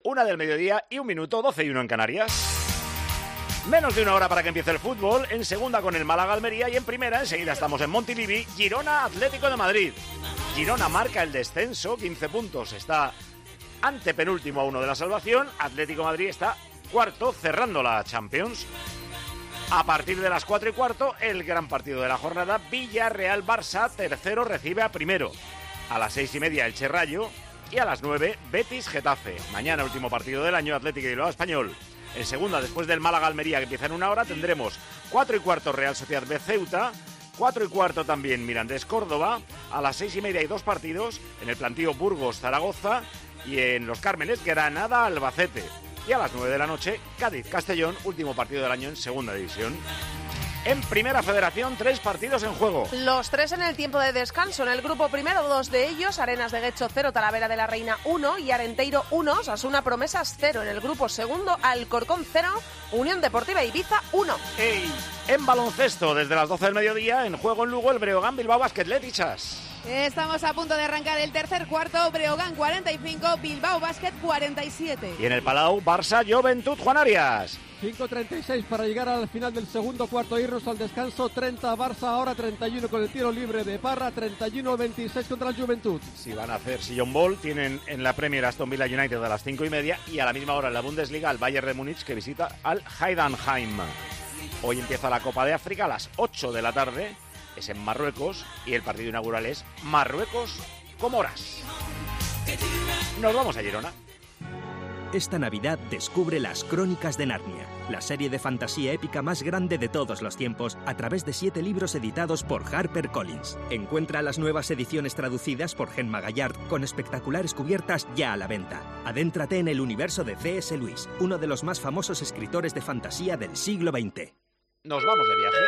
1 del mediodía y 1 minuto, 12:01 en Canarias. Menos de una hora para que empiece el fútbol, en segunda con el Málaga-Almería y en primera enseguida estamos en Montilivi, Girona-Atlético de Madrid. Girona marca el descenso, 15 puntos, está antepenúltimo a 1 de la salvación. Atlético de Madrid está cuarto, cerrando la Champions. A partir de las 4:15, el gran partido de la jornada, Villarreal-Barça, tercero recibe a primero. A las 6:30 el Rayo y a las 9 Betis-Getafe. Mañana último partido del año, Atlético y Bilbao Español. En segunda, después del Málaga-Almería que empieza en 1 hora, tendremos 4:15 Real Sociedad B-Ceuta, 4:15 también Mirandés-Córdoba. A las 6:30 hay 2 partidos, en el plantío Burgos-Zaragoza y en Los Cármenes Granada-Albacete. Y a las 9 de la noche, Cádiz-Castellón, último partido del año en segunda división. En primera federación, 3 partidos en juego. Los 3 en el tiempo de descanso. En el grupo primero, 2 de ellos, Arenas de Guecho 0, Talavera de la Reina 1 y Arenteiro 1, Osasuna Promesas 0. En el grupo segundo, Alcorcón 0, Unión Deportiva Ibiza 1. Hey. En baloncesto, desde las 12 del mediodía, en juego en Lugo, el Breogán Bilbao Basket Letichas. Estamos a punto de arrancar el tercer cuarto, Breogán 45, Bilbao Basket 47. Y en el Palau, Barça Juventud Juan Arias. 5:36 para llegar al final del segundo cuarto, irnos al descanso. 30 Barça, ahora 31 con el tiro libre de Parra, 31-26 contra el Juventud. Si van a hacer sillón ball, tienen en la Premier Aston Villa United a las 5:30 y a la misma hora en la Bundesliga al Bayern de Múnich que visita al Heidenheim. Hoy empieza la Copa de África a las 8 de la tarde, es en Marruecos y el partido inaugural es Marruecos-Comoras. Nos vamos a Girona. Esta Navidad descubre Las Crónicas de Narnia, la serie de fantasía épica más grande de todos los tiempos, a través de 7 libros editados por HarperCollins. Encuentra las nuevas ediciones traducidas por Gemma Gallard, con espectaculares cubiertas ya a la venta. Adéntrate en el universo de C.S. Lewis, uno de los más famosos escritores de fantasía del siglo XX. Nos vamos de viaje.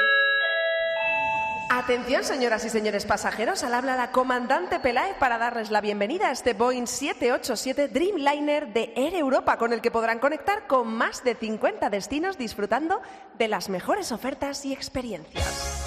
Atención, señoras y señores pasajeros, al habla la comandante Peláez para darles la bienvenida a este Boeing 787 Dreamliner de Air Europa, con el que podrán conectar con más de 50 destinos disfrutando de las mejores ofertas y experiencias.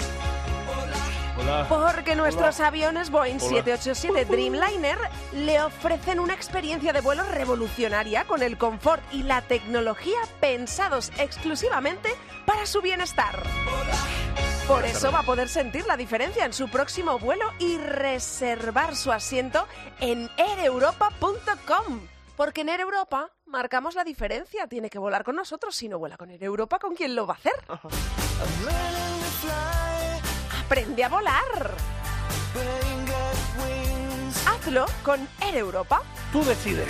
Hola. Porque nuestros aviones Boeing 787 Dreamliner le ofrecen una experiencia de vuelo revolucionaria con el confort y la tecnología pensados exclusivamente para su bienestar. Por eso va a poder sentir la diferencia en su próximo vuelo y reservar su asiento en aereuropa.com. Porque en Air Europa marcamos la diferencia. Tiene que volar con nosotros. Si no vuela con Air Europa, ¿con quién lo va a hacer? ¡Aprende a volar! Hazlo con Air Europa. Tú decides.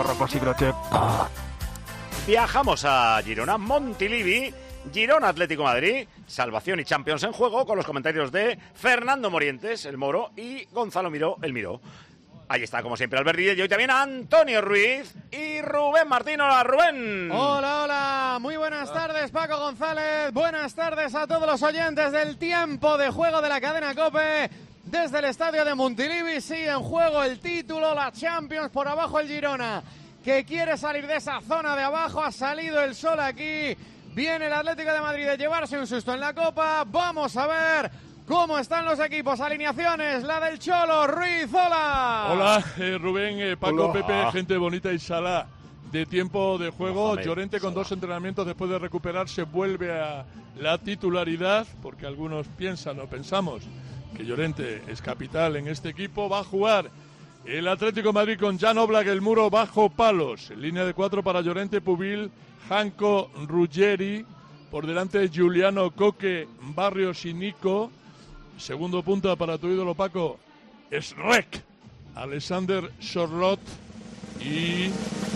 Viajamos a Girona, Montilivi, Girona Atlético Madrid, salvación y Champions en juego, con los comentarios de Fernando Morientes, el Moro, y Gonzalo Miró, el Miró. Ahí está, como siempre, Albert Díez, y hoy también Antonio Ruiz y Rubén Martín. Hola, Rubén. Hola, hola. Muy buenas tardes, Paco González. Buenas tardes a todos los oyentes del tiempo de juego de la cadena COPE. Desde el estadio de Montilivi sigue en juego el título, la Champions, por abajo el Girona, que quiere salir de esa zona de abajo. Ha salido el sol aquí. Viene el Atlético de Madrid de llevarse un susto en la Copa. Vamos a ver cómo están los equipos. Alineaciones, la del Cholo. Ruiz, hola. Hola, Rubén, Paco, Hola. Pepe, gente bonita y Salah de tiempo de juego. Mohamed Llorente con Salah. 2 entrenamientos después de recuperarse vuelve a la titularidad, porque algunos piensan o pensamos que Llorente es capital en este equipo. Va a jugar el Atlético de Madrid con Jan Oblak, el Muro bajo palos. En línea de 4 para Llorente, Pubil, Janko, Ruggeri. Por delante Giuliano, Coque, Barrios y Nico. Segundo punta para tu ídolo, Paco, es Rec, Alexander Sorlot. Y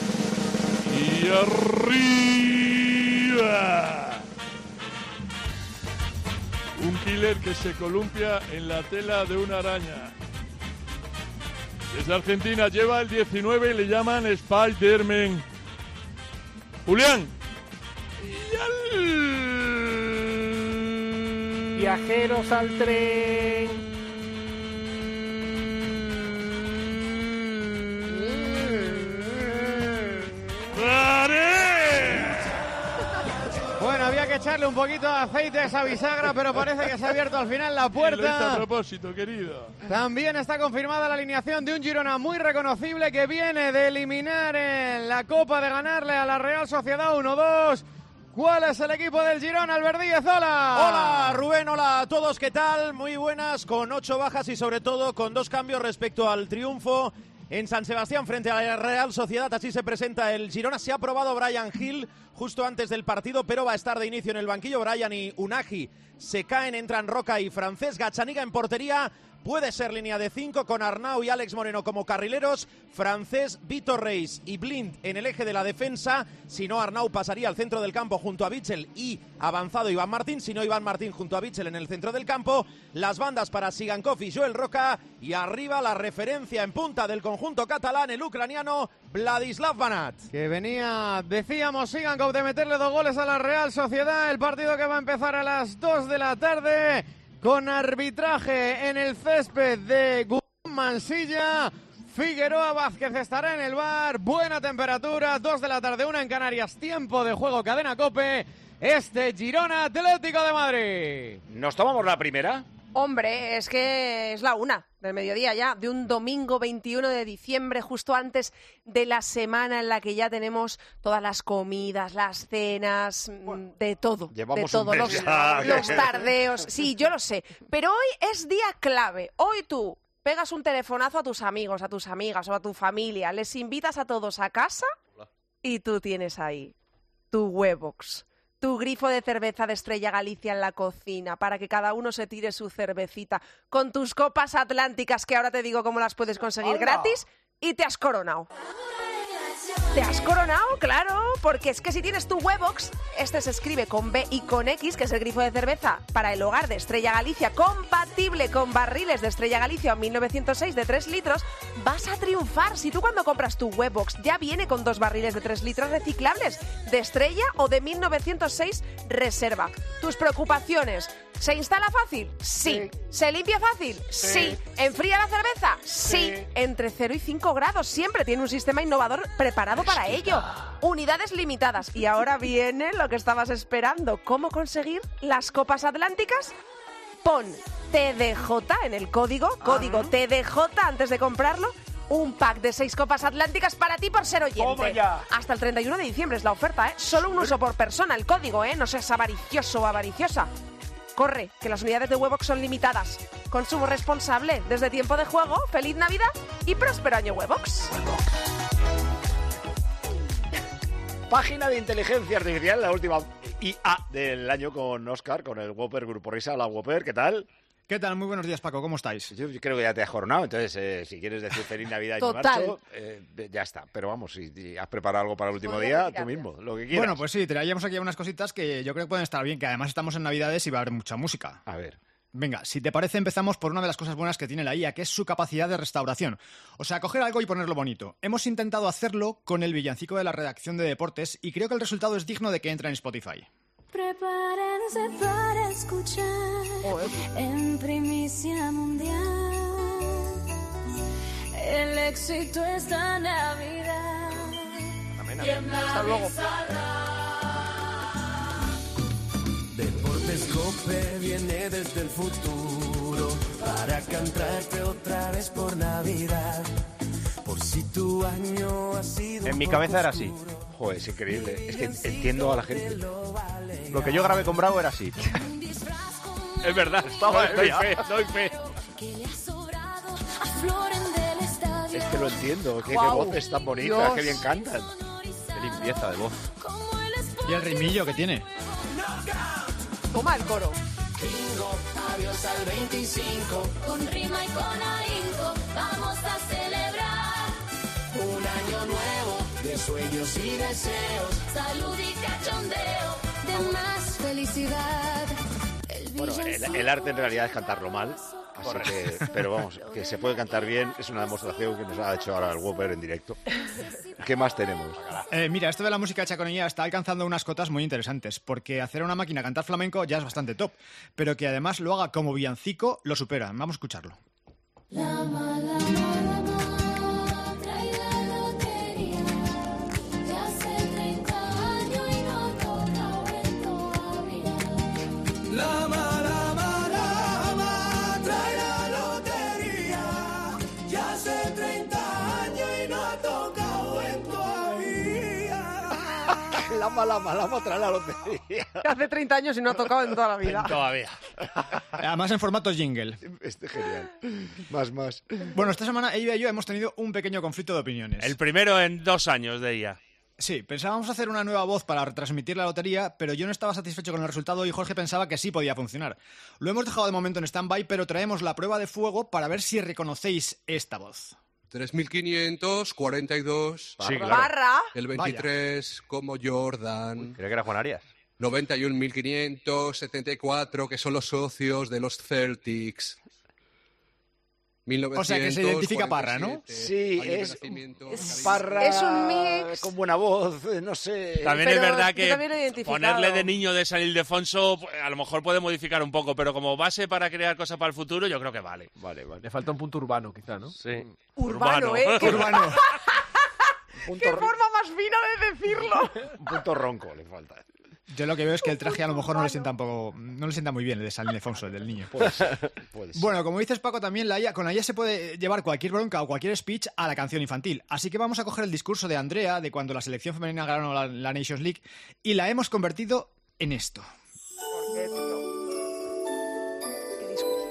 arriba un killer que se columpia en la tela de una araña. Desde Argentina lleva el 19 y le llaman Spider-Man. Julián. Viajeros al tren. Bueno, había que echarle un poquito de aceite a esa bisagra, pero parece que se ha abierto al final la puerta. A propósito, querido. También está confirmada la alineación de un Girona muy reconocible que viene de eliminar en la Copa, de ganarle a la Real Sociedad 1-2. ¿Cuál es el equipo del Girona, Albert Díez? ¡Hola! Hola, Rubén, hola a todos, ¿qué tal? Muy buenas, con 8 bajas y sobre todo con 2 cambios respecto al triunfo en San Sebastián frente a la Real Sociedad. Así se presenta el Girona. Se ha probado Bryan Gil justo antes del partido, pero va a estar de inicio en el banquillo. Bryan y Unagi se caen, entran Roca y Francés. Gazzaniga en portería. Puede ser línea de 5 con Arnau y Alex Moreno como carrileros. Francés, Vitor Reis y Blind en el eje de la defensa. Si no, Arnau pasaría al centro del campo junto a Bitzel y avanzado Iván Martín. Si no, Iván Martín junto a Bitzel en el centro del campo. Las bandas para Sigankov y Joel Roca. Y arriba la referencia en punta del conjunto catalán, el ucraniano Vladislav Banat. Que venía, decíamos, Sigankov de meterle 2 goles a la Real Sociedad. El partido que va a empezar a las 2 de la tarde. Con arbitraje en el césped de Guzmán Mansilla. Figueroa Vázquez estará en el bar. Buena temperatura, 2 de la tarde, 1 en Canarias. Tiempo de juego, Cadena COPE. Girona Atlético de Madrid. ¿Nos tomamos la primera? Hombre, es que es la 1 del mediodía ya, de un domingo 21 de diciembre, justo antes de la semana en la que ya tenemos todas las comidas, las cenas, de todo. Llevamos de todo, un mes ya. los tardeos. Sí, yo lo sé. Pero hoy es día clave. Hoy tú pegas un telefonazo a tus amigos, a tus amigas o a tu familia, les invitas a todos a casa y tú tienes ahí tu Webox. Tu grifo de cerveza de Estrella Galicia en la cocina para que cada uno se tire su cervecita con tus copas atlánticas, que ahora te digo cómo las puedes conseguir gratis, y te has coronado. ¿Te has coronado? Claro, porque es que si tienes tu Webox, este se escribe con B y con X, que es el grifo de cerveza para el hogar de Estrella Galicia, compatible con barriles de Estrella Galicia 1906 de 3 litros, vas a triunfar. Si tú cuando compras tu Webox ya viene con 2 barriles de 3 litros reciclables de Estrella o de 1906 Reserva. Tus preocupaciones: ¿se instala fácil? Sí. ¿Se limpia fácil? Sí. ¿Enfría la cerveza? Sí. Entre 0 y 5 grados. Siempre tiene un sistema innovador preparado para ello. Unidades limitadas. Y ahora viene lo que estabas esperando. ¿Cómo conseguir las copas atlánticas? Pon TDJ en el código TDJ antes de comprarlo. Un pack de 6 copas atlánticas para ti por ser oyente. ¡Toma ya! Hasta el 31 de diciembre es la oferta, ¿eh? Solo un uso por persona, el código, ¿eh? No seas avaricioso o avariciosa. Corre, que las unidades de Webox son limitadas. Consumo responsable. Desde Tiempo de Juego, feliz Navidad y próspero año Webox. Página de inteligencia artificial, la última IA del año con Óscar, con el Whopper Grupo Risa. Hola, Whopper, ¿qué tal? ¿Qué tal? Muy buenos días, Paco. ¿Cómo estáis? Yo creo que ya te has coronado, entonces si quieres decir feliz Navidad y me marcho, ya está. Pero vamos, si has preparado algo para el último día, tú mismo, lo que quieras. Bueno, pues sí, traíamos aquí unas cositas que yo creo que pueden estar bien, que además estamos en Navidades y va a haber mucha música. A ver. Venga, si te parece, empezamos por una de las cosas buenas que tiene la IA, que es su capacidad de restauración. O sea, coger algo y ponerlo bonito. Hemos intentado hacerlo con el villancico de la redacción de deportes y creo que el resultado es digno de que entre en Spotify. Prepárense para escuchar en primicia mundial el éxito esta Navidad. Hasta luego. Deportes COPE viene desde el futuro para cantarte otra vez por Navidad. Por si tu año ha sido. En mi cabeza era así. Joder, es increíble. Es que entiendo a la gente. Lo que yo grabé con Bravo era así. Es verdad, estaba doy fe. Es que lo entiendo. Qué voces tan bonitas, Dios. Qué bien cantan. Qué limpieza de voz. Y el ritmillo que tiene. Toma el coro. Adiós al 25, con rima y con ahínco, vamos a celebrar un año nuevo de sueños y deseos, salud y cachondeo, de más felicidad. Bueno, el arte en realidad es cantarlo mal, así que, pero vamos, que se puede cantar bien, es una demostración que nos ha hecho ahora el Whopper en directo. ¿Qué más tenemos? Mira, esto de la música hecha con ella está alcanzando unas cotas muy interesantes, porque hacer a una máquina cantar flamenco ya es bastante top, pero que además lo haga como villancico lo supera. Vamos a escucharlo. Lama trae la lotería. Hace 30 años y no ha tocado en toda la vida. Todavía. Además en formato jingle. Genial. Más. Bueno, esta semana ella y yo hemos tenido un pequeño conflicto de opiniones. El primero en 2 años de ella. Sí, pensábamos hacer una nueva voz para retransmitir la lotería, pero yo no estaba satisfecho con el resultado y Jorge pensaba que sí podía funcionar. Lo hemos dejado de momento en stand-by, pero traemos la prueba de fuego para ver si reconocéis esta voz. 3.542. Sí, claro. Barra. El 23 como Jordan. Uy, creo que era Juan Arias. 91.574, que son los socios de los Celtics. O sea, que se identifica Parra, ¿no? Sí, es Parra. Es un mix. Con buena voz, no sé. También es verdad que identificado. ponerle de niño de San Ildefonso a lo mejor puede modificar un poco, pero como base para crear cosas para el futuro, yo creo que vale. Vale. Le falta un punto urbano, quizá, ¿no? Sí. Urbano, ¿eh? Urbano. ¿Qué forma más fina de decirlo? Un punto ronco le falta. Yo lo que veo es que el traje a lo mejor no le sienta muy bien, el de San Ildefonso, el del niño. Puede ser. Bueno, como dices, Paco, también con la IA se puede llevar cualquier bronca o cualquier speech a la canción infantil. Así que vamos a coger el discurso de Andrea de cuando la selección femenina ganó la Nations League y la hemos convertido en esto. ¿Qué discurso?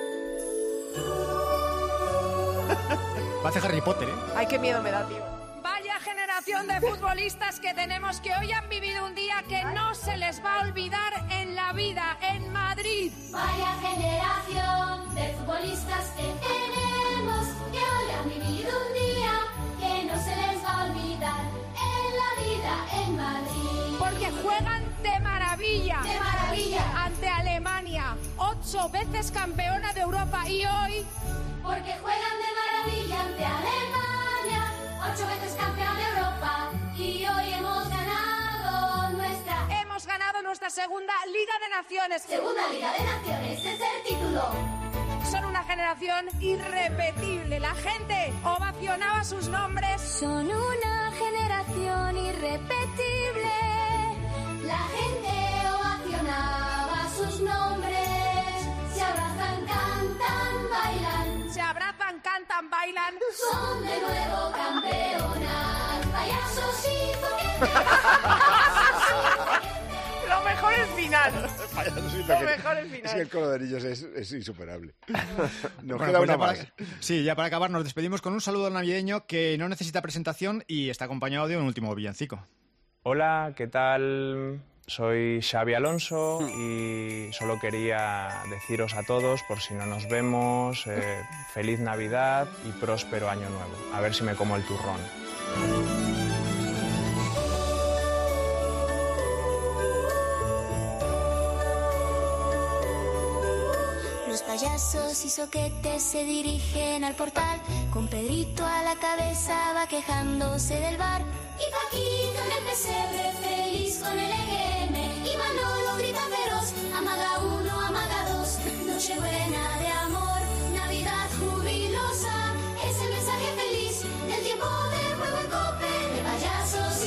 Parece Harry Potter, ¿eh? Ay, qué miedo me da, tío. Vaya generación de futbolistas que tenemos que hoy han vivido un día que no se les va a olvidar en la vida, en Madrid. Vaya generación de futbolistas que tenemos, que hoy han vivido un día que no se les va a olvidar en la vida en Madrid. Porque juegan de maravilla. De maravilla. Ante Alemania, 8 veces campeona de Europa y hoy... Porque juegan de maravilla ante Alemania, 8 veces campeón de Europa y hoy hemos ganado nuestra segunda Liga de Naciones. Segunda Liga de Naciones, ese es el título. Son una generación irrepetible. La gente ovacionaba sus nombres. Son una generación irrepetible. La gente ovacionaba sus nombres. Se abrazan, cantan, bailan. Se abrazan, cantan, bailan. Son de nuevo campeonas. Payasos y zoquetes. Lo mejor es final. Lo mejor es final. Es que el coro de niños es insuperable. Nos Bueno, queda pues una más. Sí, ya para acabar nos despedimos con un saludo navideño que no necesita presentación y está acompañado de un último villancico. Hola, ¿qué tal? Soy Xavi Alonso y solo quería deciros a todos, por si no nos vemos, feliz Navidad y próspero Año Nuevo. A ver si me como el turrón. Los payasos y soquetes se dirigen al portal, con Pedrito a la cabeza va quejándose del bar. Y Paquito en el pesebre feliz con el EGM, y Manolo grita feroz, amaga uno, amaga dos. Nochebuena de amor, Navidad jubilosa, es el mensaje feliz del tiempo de juego en Cope, de payasos y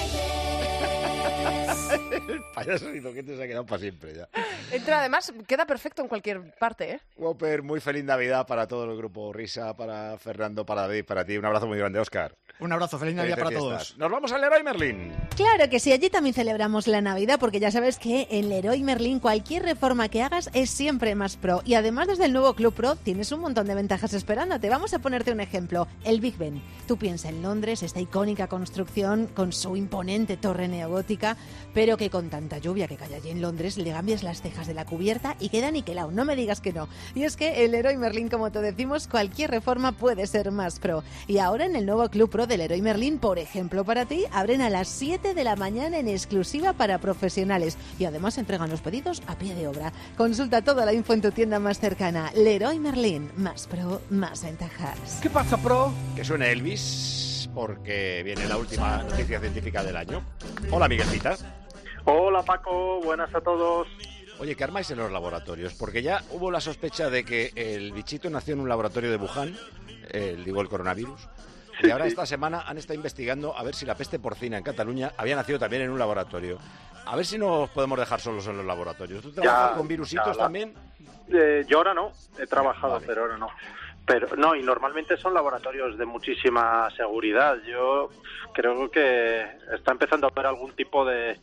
soquetes. El payaso y zoquete se ha quedado para siempre ya. Entra, además, queda perfecto en cualquier parte, ¿eh? Whopper, muy feliz Navidad para todo el grupo Risa, para Fernando, para David, para ti. Un abrazo muy grande, Óscar. Un abrazo, feliz Navidad para todos. Nos vamos al Leroy Merlin. Claro que sí, allí también celebramos la Navidad porque ya sabes que en Leroy Merlin cualquier reforma que hagas es siempre más pro. Y además desde el nuevo Club Pro tienes un montón de ventajas esperándote. Vamos a ponerte un ejemplo, el Big Ben. Tú piensa en Londres, esta icónica construcción con su imponente torre neogótica, pero que con tanta lluvia que cae allí en Londres le cambias las cejas de la cubierta y queda niquelado, no me digas que no. Y es que el Leroy Merlin, como te decimos, cualquier reforma puede ser más pro. Y ahora en el nuevo Club Pro del Leroy Merlin, por ejemplo, para ti, abren a las 7 de la mañana en exclusiva para profesionales y además entregan los pedidos a pie de obra. Consulta toda la info en tu tienda más cercana. Leroy Merlin, más pro, más ventajas. ¿Qué pasa, pro? Que suene Elvis, porque viene la última noticia científica del año. Hola, Miguelcita. Hola, Paco. Buenas a todos. Oye, ¿qué armáis en los laboratorios? Porque ya hubo la sospecha de que el bichito nació en un laboratorio de Wuhan, el coronavirus. Y ahora esta semana han estado investigando a ver si la peste porcina en Cataluña había nacido también en un laboratorio. A ver si nos podemos dejar solos en los laboratorios. ¿Tú trabajas con virusitos también? Yo ahora no, he trabajado, Vale. pero ahora no. Pero no, y normalmente son laboratorios de muchísima seguridad. Yo creo que está empezando a haber algún tipo de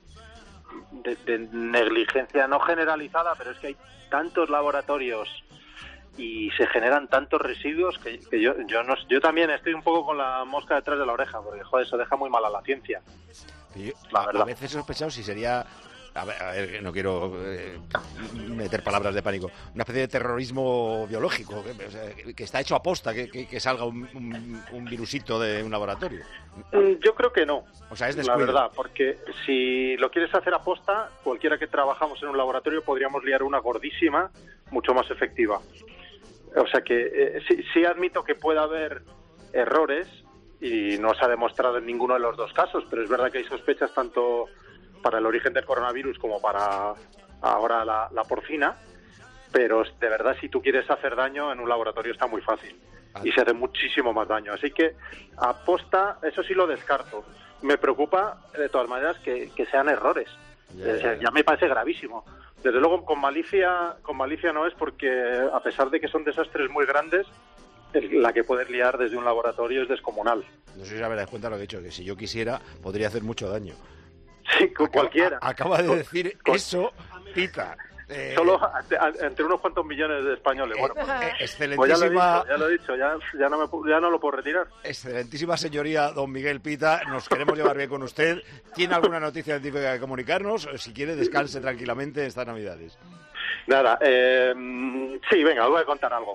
negligencia, no generalizada, pero es que hay tantos laboratorios y se generan tantos residuos que yo también estoy un poco con la mosca detrás de la oreja, porque joder, eso deja muy mal a la ciencia. La verdad. A veces he sospechado si sería... A ver, no quiero meter palabras de pánico. Una especie de terrorismo biológico, que está hecho a posta, que salga un virusito de un laboratorio. Yo creo que no. O sea, es la descuido. verdad, porque si lo quieres hacer a posta, cualquiera que trabajamos en un laboratorio podríamos liar una gordísima, mucho más efectiva. O sea que sí admito que pueda haber errores y no se ha demostrado en ninguno de los dos casos, pero es verdad que hay sospechas tanto para el origen del coronavirus como para ahora la porcina, pero de verdad si tú quieres hacer daño en un laboratorio está muy fácil y se hace muchísimo más daño, así que aposta, eso sí lo descarto. Me preocupa de todas maneras que sean errores, ya me parece gravísimo. Desde luego con malicia no es, porque a pesar de que son desastres muy grandes, la que puedes liar desde un laboratorio es descomunal. No sé si habéis cuenta lo que he dicho, que si yo quisiera podría hacer mucho daño. Sí, cualquiera. Acaba de decir eso, Pita. Solo entre unos cuantos millones de españoles. Bueno, excelentísima... Pues ya lo he dicho, ya no lo puedo retirar. Excelentísima señoría don Miguel Pita, nos queremos llevar bien con usted. ¿Tiene alguna noticia científica que comunicarnos? Si quiere, descanse tranquilamente estas Navidades. Nada, sí, venga, os voy a contar algo.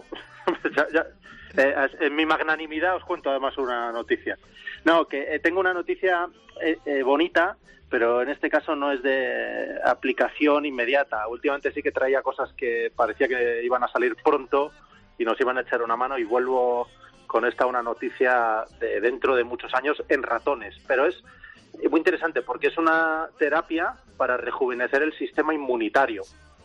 En mi magnanimidad os cuento además una noticia. No, que tengo una noticia bonita, pero en este caso no es de aplicación inmediata. Últimamente sí que traía cosas que parecía que iban a salir pronto y nos iban a echar una mano, y vuelvo con una noticia de dentro de muchos años en ratones. Pero es muy interesante porque es una terapia para rejuvenecer el sistema inmunitario.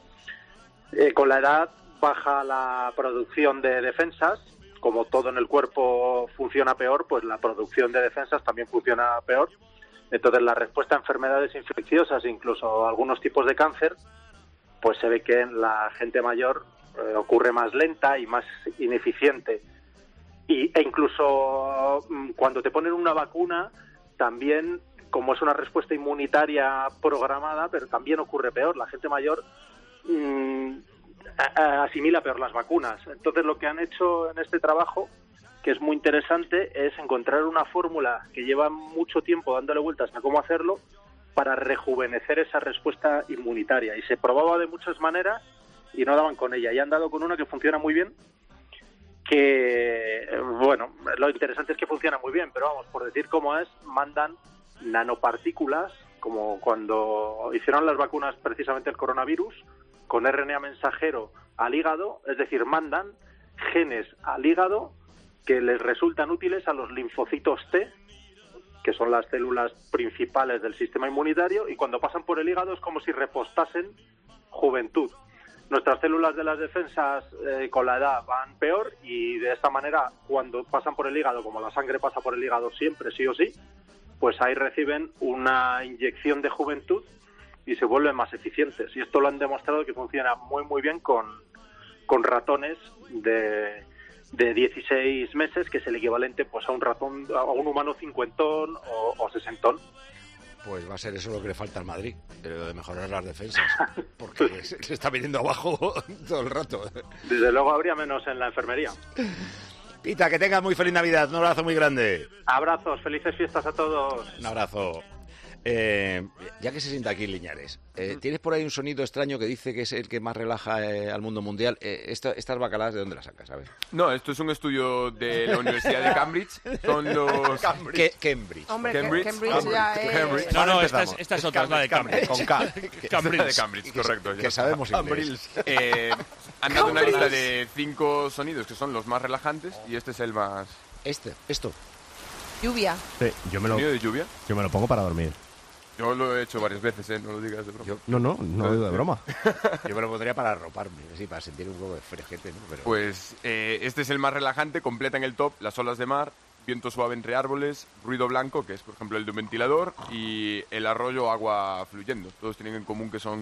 Con la edad baja la producción de defensas. Como todo en el cuerpo funciona peor, pues la producción de defensas también funciona peor. Entonces la respuesta a enfermedades infecciosas, incluso algunos tipos de cáncer, pues se ve que en la gente mayor ocurre más lenta y más ineficiente. E incluso cuando te ponen una vacuna, también, como es una respuesta inmunitaria programada, pero también ocurre peor. La gente mayor asimila peor las vacunas. Entonces lo que han hecho en este trabajo, que es muy interesante, es encontrar una fórmula que lleva mucho tiempo dándole vueltas a cómo hacerlo para rejuvenecer esa respuesta inmunitaria. Y se probaba de muchas maneras y no daban con ella. Y han dado con una que funciona muy bien, que, bueno, lo interesante es que funciona muy bien, pero vamos, por decir cómo es, mandan nanopartículas, como cuando hicieron las vacunas precisamente el coronavirus, con RNA mensajero al hígado, es decir, mandan genes al hígado que les resultan útiles a los linfocitos T, que son las células principales del sistema inmunitario, y cuando pasan por el hígado es como si repostasen juventud. Nuestras células de las defensas con la edad van peor, y de esta manera, cuando pasan por el hígado, como la sangre pasa por el hígado siempre, sí o sí, pues ahí reciben una inyección de juventud y se vuelven más eficientes. Y esto lo han demostrado que funciona muy muy bien con ratones de 16 meses, que es el equivalente pues a un ratón, a un humano cincuentón o sesentón. Pues va a ser eso lo que le falta al Madrid, de mejorar las defensas, porque se está viniendo abajo todo el rato. Desde luego habría menos en la enfermería. Pita, que tengas muy feliz Navidad, un abrazo muy grande. Abrazos, felices fiestas a todos. Un abrazo. Ya que se sienta aquí Liñares, ¿tienes por ahí un sonido extraño que dice que es el que más relaja al mundo mundial? ¿Estas bacaladas de dónde las sacas, sabes? No, esto es un estudio de la Universidad de Cambridge. Son los... Cambridge. Hombre, Cambridge ya es... No, esta es otra, es la de Cambridge. Con K. Cambridge. De Cambridge, correcto. Que sabemos inglés. Han dado una lista de 5 sonidos que son los más relajantes y este es el más... Esto. Lluvia. Sí, ¿Sonido de lluvia? Yo me lo pongo para dormir. Yo lo he hecho varias veces, no lo digas de broma. No digo de broma. Yo me lo pondría para arroparme, así, para sentir un poco de fresquete, ¿no? Pero... Pues este es el más relajante, completa en el top las olas de mar, viento suave entre árboles, ruido blanco, que es por ejemplo el de un ventilador, y el arroyo agua fluyendo. Todos tienen en común que son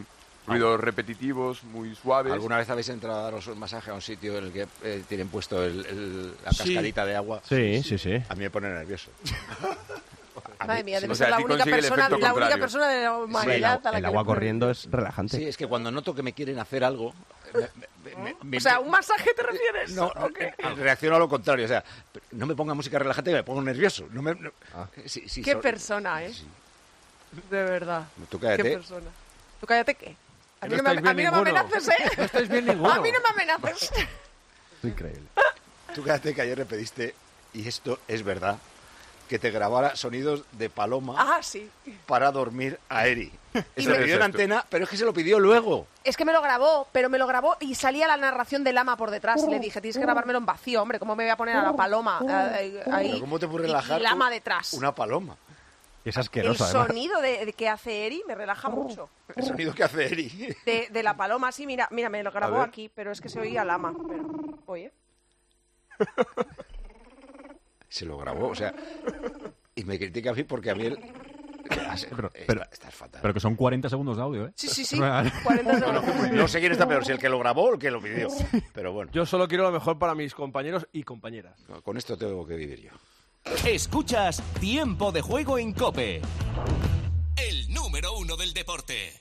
ruidos repetitivos, muy suaves. ¿Alguna vez habéis entrado a daros un masaje a un sitio en el que tienen puesto la cascadita de agua? Sí, sí, sí. A mí me pone nervioso. Madre mía, debe o sea, ser la a ti única consigue el efecto persona contrario. de la humanidad a la El que agua le- corriendo es relajante. Sí, es que cuando noto que me quieren hacer algo... O sea, ¿un masaje te refieres? No, reacciono a lo contrario. O sea, no me ponga música relajante, me pongo nervioso. Qué persona, ¿eh? De verdad. Tú cállate. Qué persona. ¿Tú cállate qué? A mí no no me estáis bien ninguno. amenaces, ¿eh? No estáis bien ninguno. A mí no me amenaces. Increíble. Tú cállate que ayer le pediste, y esto es verdad, que te grabara sonidos de paloma Ah, sí. para dormir a Eri. Y Se me- lo pidió en antena, pero es que se lo pidió luego. Es que me lo grabó y salía la narración del ama por detrás. Y le dije, tienes que grabármelo en vacío, hombre. ¿Cómo me voy a poner a la paloma ahí? Pero ¿cómo te puede relajar Y el ama tú detrás. una paloma? Es El asqueroso, además. sonido de que hace Eri me relaja mucho. El sonido que hace Eri. De la paloma, sí, mira, me lo grabó ver. aquí, pero es que se oía el ama. Pero, oye. Se lo grabó, o sea... Y me critica a mí porque a mí él... Pero, Estás fatal. pero que son 40 segundos de audio, ¿eh? Sí, sí, sí. 40 segundos. No sé quién está peor, si el que lo grabó o el que lo pidió. Pero bueno, Yo solo quiero lo mejor para mis compañeros y compañeras. con esto tengo que vivir yo. Escuchas Tiempo de Juego en COPE. El número 1 del deporte.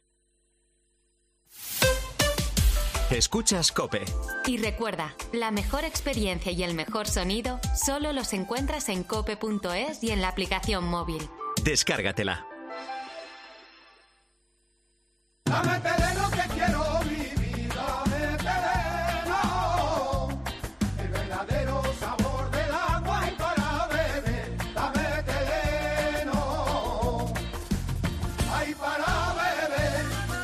Escuchas COPE. Y recuerda, la mejor experiencia y el mejor sonido solo los encuentras en cope.es y en la aplicación móvil. Descárgatela. Dame terreno que quiero vivir, dame terreno, el verdadero sabor del agua y para beber, dame terreno, ay para beber.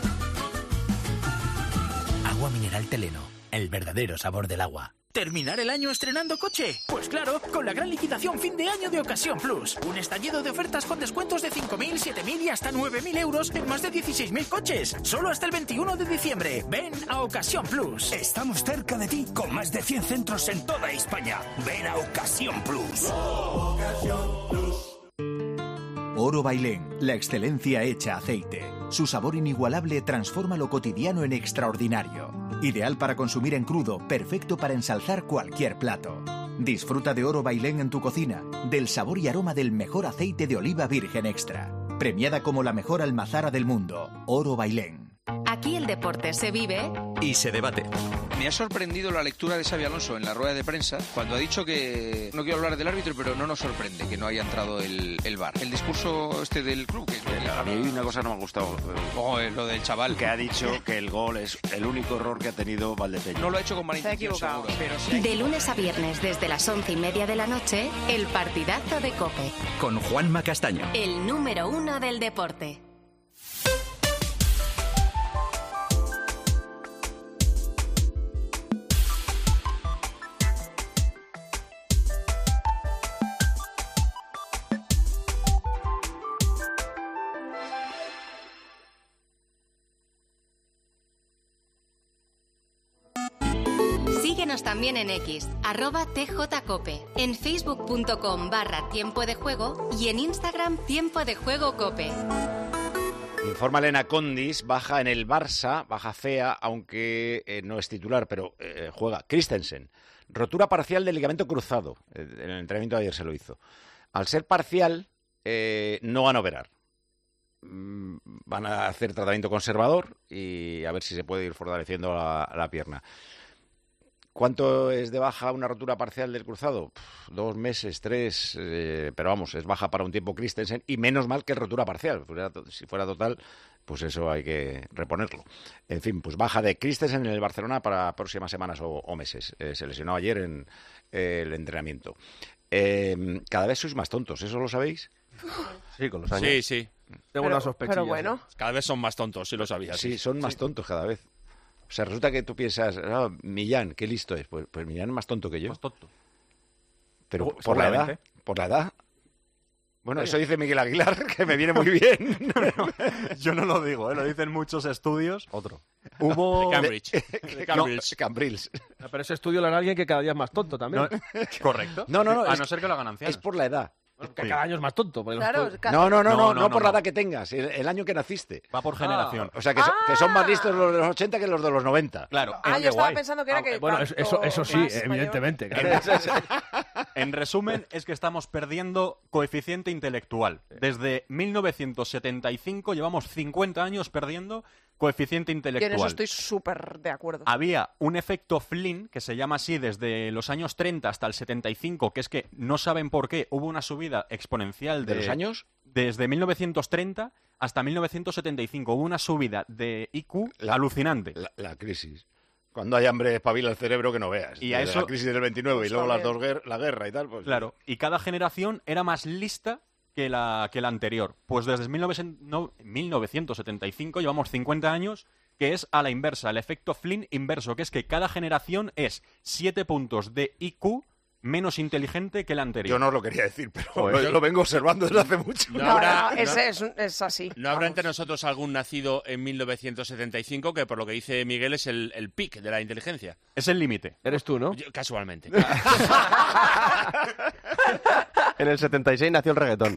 Agua mineral Teleno, el verdadero sabor del agua. ¿Terminar el año estrenando coche? Pues claro, con la gran liquidación fin de año de Ocasión Plus. Un estallido de ofertas con descuentos de 5.000, 7.000 y hasta 9.000 euros en más de 16.000 coches. Solo hasta el 21 de diciembre. Ven a Ocasión Plus. Estamos cerca de ti con más de 100 centros en toda España. Ven a Ocasión Plus. Oro Bailén, la excelencia hecha aceite. Su sabor inigualable transforma lo cotidiano en extraordinario. Ideal para consumir en crudo, perfecto para ensalzar cualquier plato. Disfruta de Oro Bailén en tu cocina, del sabor y aroma del mejor aceite de oliva virgen extra. Premiada como la mejor almazara del mundo, Oro Bailén. Aquí el deporte se vive y se debate. Me ha sorprendido la lectura de Xabi Alonso en la rueda de prensa cuando ha dicho que no quiero hablar del árbitro, pero no nos sorprende que no haya entrado el VAR. El discurso del club. A mí una cosa no me ha gustado. Lo del chaval. Que ha dicho que el gol es el único error que ha tenido Valdepeña. No lo ha hecho con mala intención, seguro. Pero de lunes a viernes desde las 11:30 de la noche, el partidazo de COPE. Con Juanma Castaño. El número 1 del deporte. Síguenos también en X, @tjcope, en facebook.com/tiempo de juego y en Instagram Tiempo de Juego Cope. Informa Elena Condis, baja en el Barça, baja fea, aunque no es titular, pero juega Christensen. Rotura parcial del ligamento cruzado, en el entrenamiento de ayer se lo hizo. Al ser parcial, no van a operar. Van a hacer tratamiento conservador y a ver si se puede ir fortaleciendo la pierna. ¿Cuánto es de baja una rotura parcial del cruzado? 2 meses, 3, pero vamos, es baja para un tiempo Christensen y menos mal que rotura parcial. Si fuera total, pues eso hay que reponerlo. En fin, pues baja de Christensen en el Barcelona para próximas semanas o meses. Se lesionó ayer en el entrenamiento. Cada vez sois más tontos, ¿eso lo sabéis? Sí, con los años. Sí, sí. Tengo una sospechilla. Pero bueno. Cada vez son más tontos, sí lo sabías. Sí, son más tontos cada vez. O sea, resulta que tú piensas, Millán, qué listo es. Pues Millán es más tonto que yo. Más tonto. Pero por la edad. Por la edad. Bueno, eso dice Miguel Aguilar, que me viene muy bien. Yo no lo digo, lo dicen muchos estudios. Otro. Hubo... De Cambridge. No, Cambridge. Pero ese estudio lo hará alguien que cada día es más tonto también. Correcto. No. A no ser que lo hagan ancianos. Es por la edad. Que cada año es más tonto. Claro, No por la edad que tengas, el año que naciste. Va por generación. O sea, que son más listos los de los 80 que los de los 90. Claro. Yo estaba pensando que era que... Bueno, eso sí, evidentemente. Claro. En resumen, es que estamos perdiendo coeficiente intelectual. Desde 1975 llevamos 50 años perdiendo coeficiente Yo intelectual. en eso estoy súper de acuerdo. Había un efecto Flynn, que se llama así desde los años 30 hasta el 75, que es que no saben por qué hubo una subida exponencial ¿De los años? Desde 1930 hasta 1975 hubo una subida de IQ alucinante. La crisis. Cuando hay hambre espabila el cerebro que no veas. Y a Desde eso- la crisis del 29 y luego la guerra y tal. Pues, Claro, y cada generación era más lista que la anterior. Pues desde 1975 llevamos 50 años, que es a la inversa, el efecto Flynn inverso, que es que cada generación es 7 puntos de IQ menos inteligente que la anterior. Yo no lo quería decir, pero yo lo vengo observando desde hace mucho. Es así. ¿No habrá entre nosotros algún nacido en 1975 que, por lo que dice Miguel, es el pic de la inteligencia? Es el límite. Eres tú, ¿no? Casualmente. En el 76 nació el reggaetón.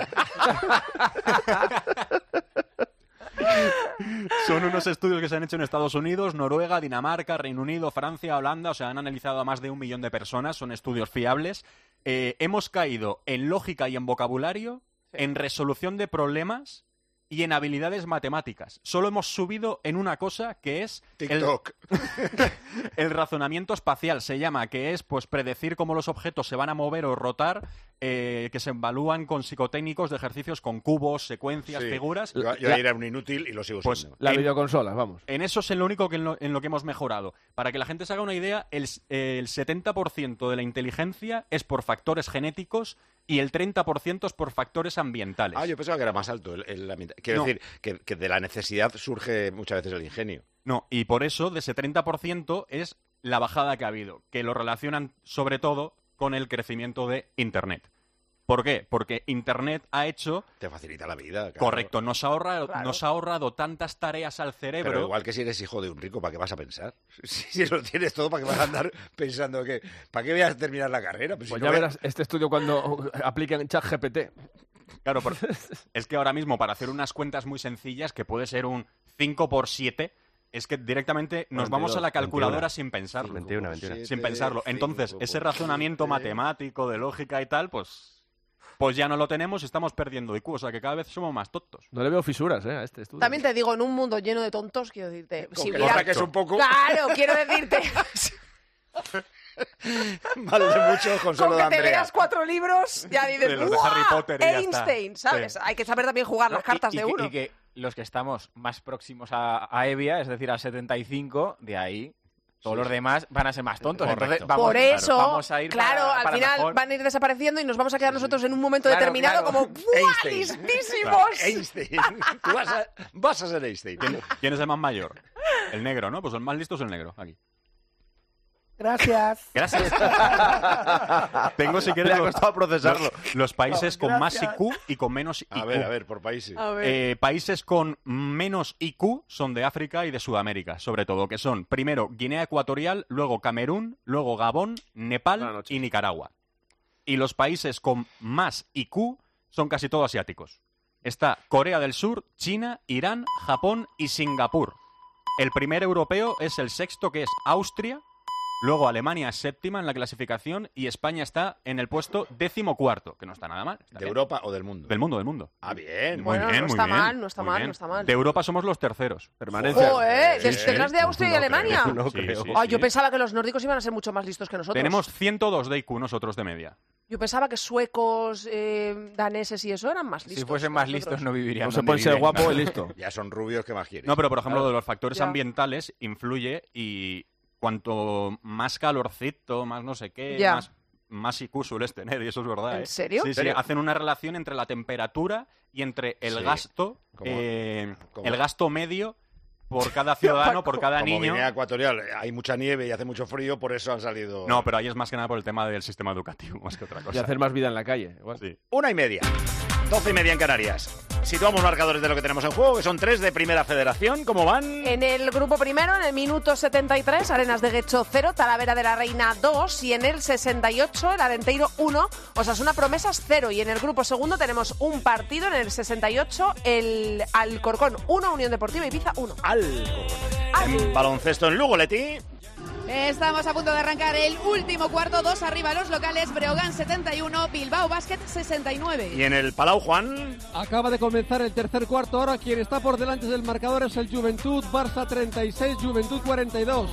Son unos estudios que se han hecho en Estados Unidos, Noruega, Dinamarca, Reino Unido, Francia, Holanda. O sea, han analizado a más de 1 millón de personas. Son estudios fiables. Hemos caído en lógica y en vocabulario, en resolución de problemas y en habilidades matemáticas. Solo hemos subido en una cosa, que es TikTok. El razonamiento espacial. Se llama, que es pues predecir cómo los objetos se van a mover o rotar, que se evalúan con psicotécnicos de ejercicios con cubos, secuencias, Sí. figuras. Yo ayer era un inútil y lo sigo Pues siendo. La videoconsola, vamos. En eso es en lo único que en lo que hemos mejorado. Para que la gente se haga una idea, el 70% de la inteligencia es por factores genéticos y el 30% es por factores ambientales. Yo pensaba que era más alto. Quiero No. decir que de la necesidad surge muchas veces el ingenio. No, y por eso de ese 30% es la bajada que ha habido, que lo relacionan sobre todo con el crecimiento de Internet. ¿Por qué? Porque Internet ha hecho... Te facilita la vida. Claro. Correcto, nos ha ahorrado tantas tareas al cerebro. Pero igual que si eres hijo de un rico, ¿para qué vas a pensar? Si lo tienes todo, ¿para qué vas a andar pensando que... ¿Para qué voy a terminar la carrera? Pues si ya no verás este estudio cuando apliquen ChatGPT. Claro, es que ahora mismo para hacer unas cuentas muy sencillas, que puede ser un 5×7, es que directamente nos 22, vamos a la calculadora 21. sin pensarlo. 21. Sin pensarlo. Entonces, ese razonamiento matemático, de lógica y tal, pues ya no lo tenemos y estamos perdiendo IQ. O sea, que cada vez somos más tontos. No le veo fisuras, a este estudio. También te digo, en un mundo lleno de tontos, quiero decirte... Con que lo saques un poco... Claro, quiero decirte... Vale de mucho consuelo Con de que te Andrea. leas 4 libros, ya dices, De los de ¡guau! Harry Potter y ya está. Einstein, ¿sabes? Sí. Hay que saber también jugar las cartas de uno. Y que los que estamos más próximos a Evia, es decir, a 75, de ahí... Todos los demás van a ser más tontos. Correcto. Entonces, Por eso, vamos a ir claro, para al final mejor. van a ir desapareciendo y nos vamos a quedar nosotros en un momento Claro, determinado claro. como ¡buah, Einstein. listísimos! Einstein. Tú vas a ser Einstein. ¿Quién es el más mayor? El negro, ¿no? Pues el más listo es el negro, aquí. Gracias. Gracias. Tengo, si quieres, Le ha costado procesarlo. los países con más Gracias. IQ y con menos IQ. A ver, por países. A ver. Países con menos IQ son de África y de Sudamérica, sobre todo, que son primero Guinea Ecuatorial, luego Camerún, luego Gabón, Nepal y Nicaragua. Y los países con más IQ son casi todos asiáticos. Está Corea del Sur, China, Irán, Japón y Singapur. El primer europeo es el sexto, que es Austria. Luego Alemania es séptima en la clasificación y España está en el puesto 14º, que no está nada mal. Está ¿De bien. Europa o del mundo? Del mundo, del mundo. Ah, bien. Muy Bueno, bien, no muy está bien, mal, no está muy mal, bien. no está mal. De Europa somos los terceros. Permanencia. ¡Joder! Sí, sí. ¿Detrás de Austria y No Alemania? creo, no Sí, creo. sí, Ay, yo pensaba que los nórdicos iban a ser mucho más listos que nosotros. Tenemos 102 de IQ nosotros de media. Yo pensaba que suecos, daneses y eso eran más listos. Si fuesen que más nosotros. listos no vivirían. No se donde puede ser viven. guapo y listo. Ya son rubios, ¿qué más quieres? No, pero por ejemplo, de los factores Ya. ambientales influye y cuanto más calorcito, más no sé qué, Ya. más IQ sueles tener, y eso es verdad. ¿En ¿eh? serio? Sí, ¿En sí, serio? hacen una relación entre la temperatura y entre el Sí. gasto, Como- como- el gasto medio por cada ciudadano, por cada Como niño. Guinea Ecuatorial hay mucha nieve y hace mucho frío, por eso han salido... No, pero ahí es más que nada por el tema del sistema educativo, más que otra Y cosa. hacer más vida en la calle. Igual. Sí. 1:30. 12:30 en Canarias. Situamos marcadores de lo que tenemos en juego, que son 3 de Primera Federación. ¿Cómo van? En el grupo primero, en el minuto 73, Arenas de Guecho 0, Talavera de la Reina 2. Y en el 68, el Arenteiro 1, Osasuna Promesas 0. Y en el grupo segundo tenemos un partido, en el 68, el Alcorcón 1, Unión Deportiva Ibiza 1. En baloncesto en Lugo, Leti. Estamos a punto de arrancar el último cuarto, 2 arriba los locales, Breogán 71, Bilbao Basket 69. Y en el Palau, Juan. Acaba de comenzar el tercer cuarto, ahora quien está por delante del marcador es el Juventud, Barça 36, Juventud 42.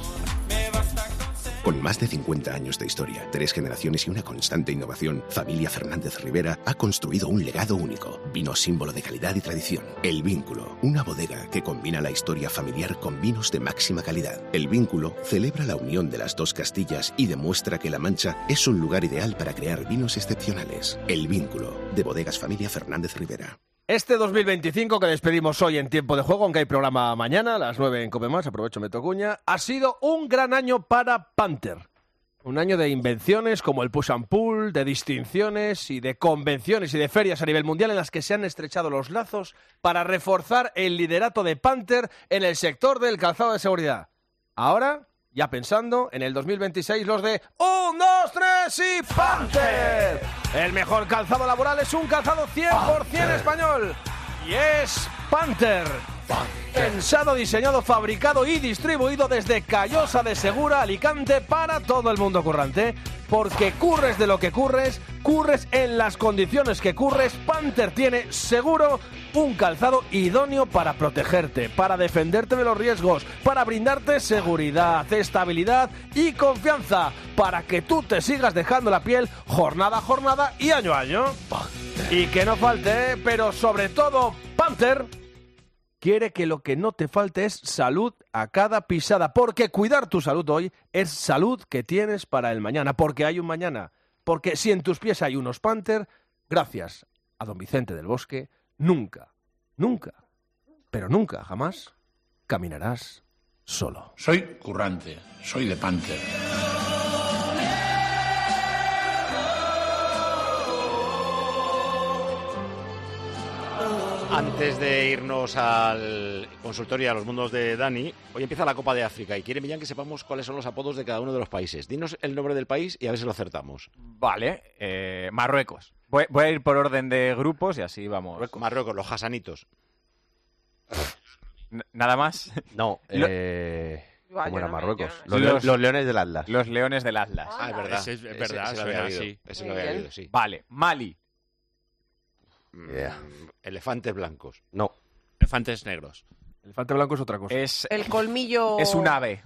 Con más de 50 años de historia, 3 generaciones y una constante innovación, Familia Fernández Rivera ha construido un legado único. Vino símbolo de calidad y tradición. El Vínculo, una bodega que combina la historia familiar con vinos de máxima calidad. El Vínculo celebra la unión de las dos Castillas y demuestra que La Mancha es un lugar ideal para crear vinos excepcionales. El Vínculo, de Bodegas Familia Fernández Rivera. Este 2025 que despedimos hoy en Tiempo de Juego, aunque hay programa mañana a las 9 en Cope Más, aprovecho Meto Cuña, ha sido un gran año para Panther. Un año de invenciones como el push and pull, de distinciones y de convenciones y de ferias a nivel mundial en las que se han estrechado los lazos para reforzar el liderato de Panther en el sector del calzado de seguridad. Ahora, ya pensando en el 2026, los de 1, 2, 3 y Panther. El mejor calzado laboral es un calzado 100% español. Y es Panther. Pensado, diseñado, fabricado y distribuido desde Callosa de Segura, Alicante, para todo el mundo currante. Porque curres de lo que curres en las condiciones que curres, Panther tiene seguro un calzado idóneo para protegerte, para defenderte de los riesgos, para brindarte seguridad, estabilidad y confianza, para que tú te sigas dejando la piel jornada a jornada y año a año. Y que no falte, pero sobre todo, Panther quiere que lo que no te falte es salud a cada pisada, porque cuidar tu salud hoy es salud que tienes para el mañana, porque hay un mañana, porque si en tus pies hay unos Panther, gracias a don Vicente del Bosque, nunca, pero nunca, jamás, caminarás solo. Soy currante, soy de Panther. Antes de irnos al consultorio y a los mundos de Dani, hoy empieza la Copa de África y quiere Millán que sepamos cuáles son los apodos de cada uno de los países. Dinos el nombre del país y a ver si lo acertamos. Vale, Marruecos. Voy a ir por orden de grupos y así vamos. Marruecos, los hasanitos. ¿Nada más? No, ¿cómo era Marruecos? Los Leones del Atlas. Los Leones del Atlas. Ah, es verdad. Es verdad, suena así. Ese lo había oído, sí. Vale, Mali. Elefantes blancos. No. Elefantes negros. Elefante blanco es otra cosa. El colmillo... Es un ave.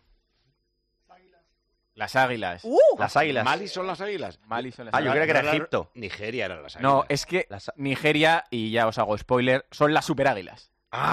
Las águilas. Las águilas. ¿Mali son las águilas? Mali son las águilas. Yo creía que era Egipto. Nigeria eran las águilas. No, es que Nigeria, y ya os hago spoiler, son las superáguilas.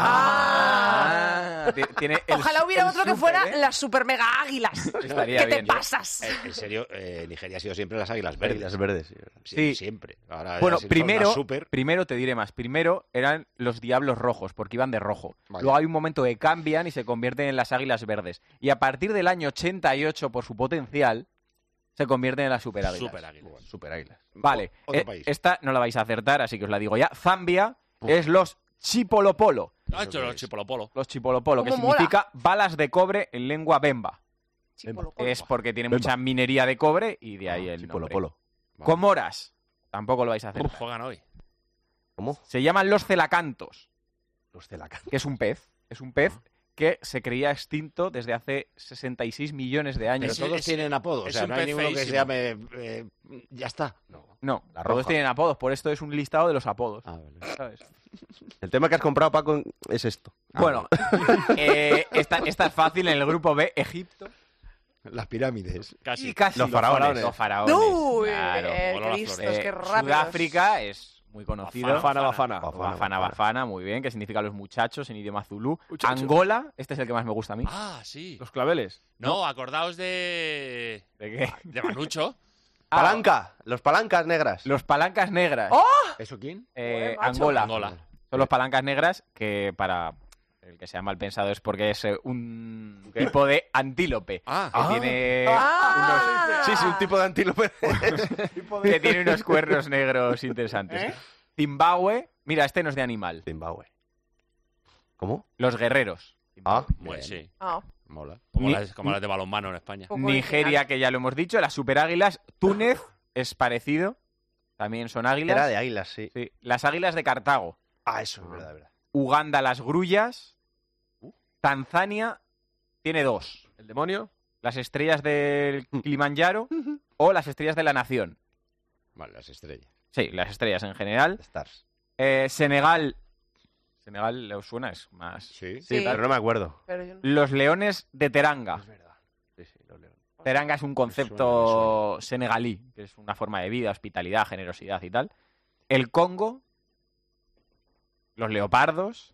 Tiene Ojalá hubiera otro que fuera las super mega águilas. Estaría ¿Qué bien, te pasas? En serio, Nigeria ha sido siempre las águilas verdes. Las verdes, sí. Siempre. Ahora bueno, son primero te diré más. Primero eran los diablos rojos, porque iban de rojo. Vale. Luego hay un momento que cambian y se convierten en las águilas verdes. Y a partir del año 88, por su potencial, se convierten en las superáguilas. Superáguilas. Vale, Otro país. Esta no la vais a acertar, así que os la digo ya. Zambia es los Chipolopolo. Los Chipolopolo. Los Chipolopolo, que significa balas de cobre en lengua bemba. Es porque tiene mucha minería de cobre y de ahí el Chipolopolo. Vale. Comoras. Tampoco lo vais a hacer. Juegan hoy. ¿Cómo? Se llaman los celacantos. Los celacantos. Que es un pez. Es un pez que se creía extinto desde hace 66 millones de años. Pero todos tienen apodos. O sea, no hay ninguno que se llame... ya está. No, todos tienen apodos. Por esto es un listado de los apodos. Vale. ¿Sabes? El tema que has comprado, Paco, es esto. Bueno, esta es fácil. En el grupo B, Egipto. Las pirámides. Casi los faraones. Los faraones. Uy, claro. Cristos, qué rápidos. Sudáfrica es muy conocido. Bafana, muy bien, que significa los muchachos en idioma zulú. Angola, este es el que más me gusta a mí. Ah, sí. Los claveles. No, acordaos de... ¿De qué? De Manucho. Palanca, los palancas negras. Los palancas negras. ¡Oh! ¿Eso quién? Angola. Angola. Son los palancas negras que para el que sea mal pensado es porque es un tipo de antílope. Que tiene Sí, un tipo de antílope. que tiene unos cuernos negros interesantes. Zimbabue. Mira, este no es de animal. Zimbabue. ¿Cómo? Los guerreros. Pues sí. Mola. Como las de balonmano en España. Nigeria, que ya lo hemos dicho, las superáguilas. Túnez es parecido. También son águilas. Era de águilas, sí. Las águilas de Cartago. Eso es verdad, verdad. Uganda, las grullas. Tanzania tiene 2. ¿El demonio? Las estrellas del Kilimanjaro o las estrellas de la nación. Vale, las estrellas. Sí, las estrellas en general. Stars. Senegal. Senegal, ¿le os suena? Es más... Sí, pero no me acuerdo. Los leones de Teranga. Es verdad. Sí, los leones. Teranga es un concepto senegalí, que es una forma de vida, hospitalidad, generosidad y tal. El Congo. Los leopardos.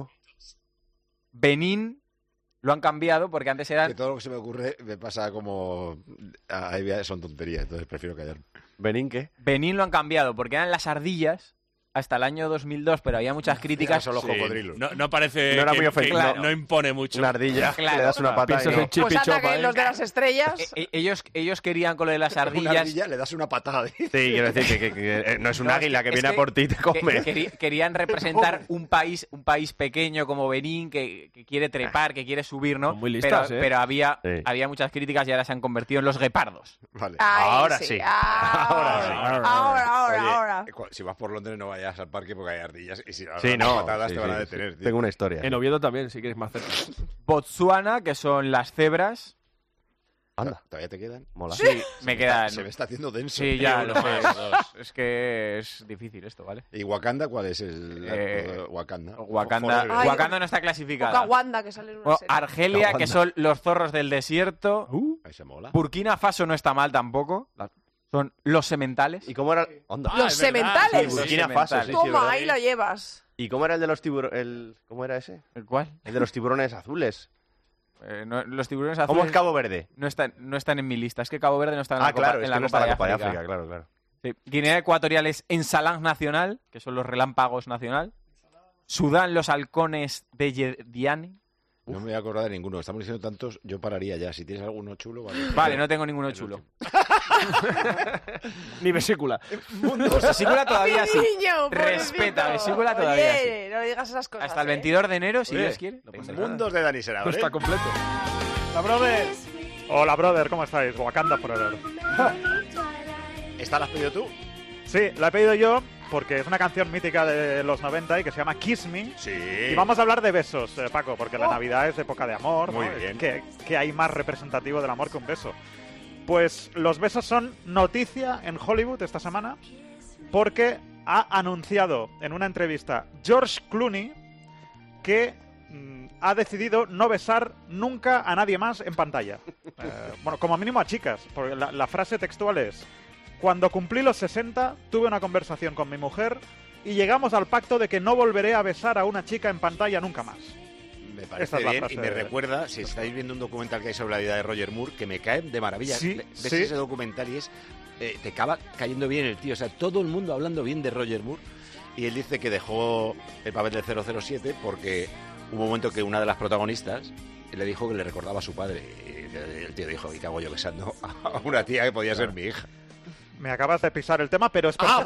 Benín. Lo han cambiado porque antes eran... Que todo lo que se me ocurre me pasa como... son tonterías, entonces prefiero callarme. ¿Benín qué? Benín lo han cambiado porque eran las ardillas hasta el año 2002, pero había muchas críticas. Son los cocodrilos. No parece... No era muy ofensivo. No impone mucho. Una ardilla, le das una patada y no. Pues anda que los de las estrellas... Ellos querían con lo de las ardillas... Una ardilla le das una patada. Sí, quiero decir que no es un águila que viene a por ti y te come. Querían representar un país pequeño como Benín que quiere trepar, que quiere subir, ¿no? Son muy listas, pero había muchas críticas y ahora se han convertido en los guepardos. Vale. Ahora sí. Ahora. Si vas por Londres no vayas al parque porque hay ardillas y si no, patadas te van a detener. Tío. Tengo una historia. En Oviedo también, si quieres más cerca. Botsuana, que son las cebras. Anda. ¿Todavía te quedan? Mola. Sí, me quedan. Se me está haciendo denso. Sí, ya lo sé. Es que es difícil esto, ¿vale? ¿Y Wakanda cuál es? Wakanda. Wakanda no está clasificada. Wanda, que sale en una serie. Argelia, que son los zorros del desierto. Ahí se mola. Burkina Faso no está mal tampoco. Son los sementales. ¿Y cómo era? Los sementales. Sí, Burkina Faso. Sí, Toma, ahí la llevas. ¿Y cómo era el de los tiburones? ¿Cómo era ese? ¿El cuál? El de los tiburones azules. Los tiburones azules... ¿Cómo es Cabo Verde? No están en mi lista. Es que Cabo Verde no está en la Copa, en la Copa de África. Claro. Sí. Guinea Ecuatorial es Ensalang Nacional, que son los relámpagos nacional. Sudán, los halcones de Yediane. No me voy a acordar de ninguno. Estamos diciendo tantos, yo pararía ya. Si tienes alguno chulo, vale. Vale, no tengo ninguno chulo. Ni vesícula. Pues vesícula todavía sí. Niño, respeta, vesícula todavía sí. No digas esas cosas. Hasta el 22 de enero, si Dios quiere. Mundos de Dani Será. Está completo. Hola, brother. Hola, brother, ¿cómo estáis? Wakanda Forever. ¿Esta la has pedido tú? Sí, la he pedido yo porque es una canción mítica de los 90 y que se llama Kiss Me. Sí. Y vamos a hablar de besos, Paco, porque la Navidad es época de amor. Muy ¿no? bien. ¿Qué hay más representativo del amor que un beso? Pues los besos son noticia en Hollywood esta semana porque ha anunciado en una entrevista George Clooney que ha decidido no besar nunca a nadie más en pantalla. Bueno, como mínimo a chicas, porque la frase textual es: cuando cumplí los 60, tuve una conversación con mi mujer y llegamos al pacto de que no volveré a besar a una chica en pantalla nunca más. Me parece bien y me recuerda, si estáis viendo un documental que hay sobre la vida de Roger Moore, que me cae de maravilla. Sí, ves ese documental y te acaba cayendo bien el tío. O sea, todo el mundo hablando bien de Roger Moore. Y él dice que dejó el papel del 007 porque hubo un momento que una de las protagonistas le dijo que le recordaba a su padre. Y el tío dijo: ¿y qué hago yo besando a una tía que podía ser mi hija? Me acabas de pisar el tema, pero es perfecto.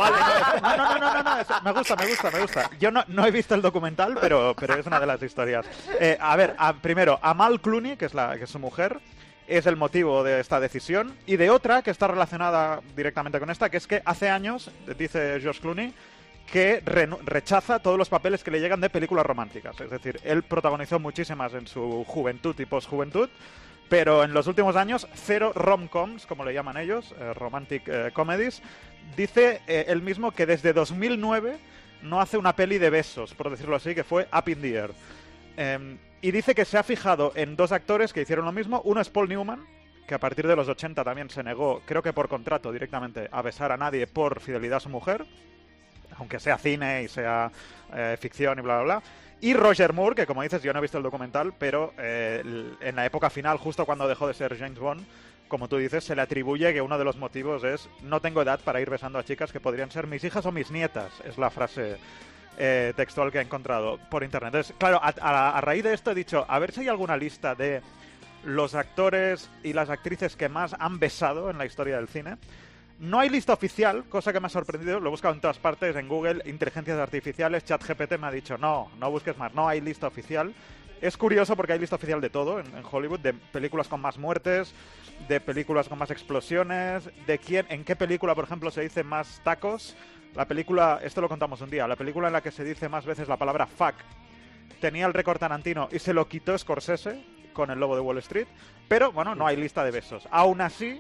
No, me gusta. Yo no he visto el documental, pero es una de las historias. A ver, primero, Amal Clooney, que es su mujer, es el motivo de esta decisión, y de otra que está relacionada directamente con esta, que es que hace años, dice George Clooney, que rechaza todos los papeles que le llegan de películas románticas. Es decir, él protagonizó muchísimas en su juventud y posjuventud, pero en los últimos años, 0 rom-coms, como le llaman ellos, romantic comedies. Dice él mismo que desde 2009 no hace una peli de besos, por decirlo así, que fue Up in the Air. Y dice que se ha fijado en 2 actores que hicieron lo mismo. Uno es Paul Newman, que a partir de los 80 también se negó, creo que por contrato directamente, a besar a nadie por fidelidad a su mujer, aunque sea cine y sea ficción y bla, bla, bla. Y Roger Moore, que como dices, yo no he visto el documental, pero en la época final, justo cuando dejó de ser James Bond, como tú dices, se le atribuye que uno de los motivos es: no tengo edad para ir besando a chicas que podrían ser mis hijas o mis nietas. Es la frase textual que he encontrado por internet. Entonces, claro, a raíz de esto he dicho, a ver si hay alguna lista de los actores y las actrices que más han besado en la historia del cine. No hay lista oficial, cosa que me ha sorprendido, lo he buscado en todas partes, en Google, inteligencias artificiales, ChatGPT me ha dicho, no busques más, no hay lista oficial. Es curioso porque hay lista oficial de todo en Hollywood, de películas con más muertes, de películas con más explosiones, en qué película, por ejemplo, se dice más tacos. La película, esto lo contamos un día, la película en la que se dice más veces la palabra fuck tenía el récord Tarantino y se lo quitó Scorsese con El Lobo de Wall Street, pero bueno, no hay lista de besos. Aún así,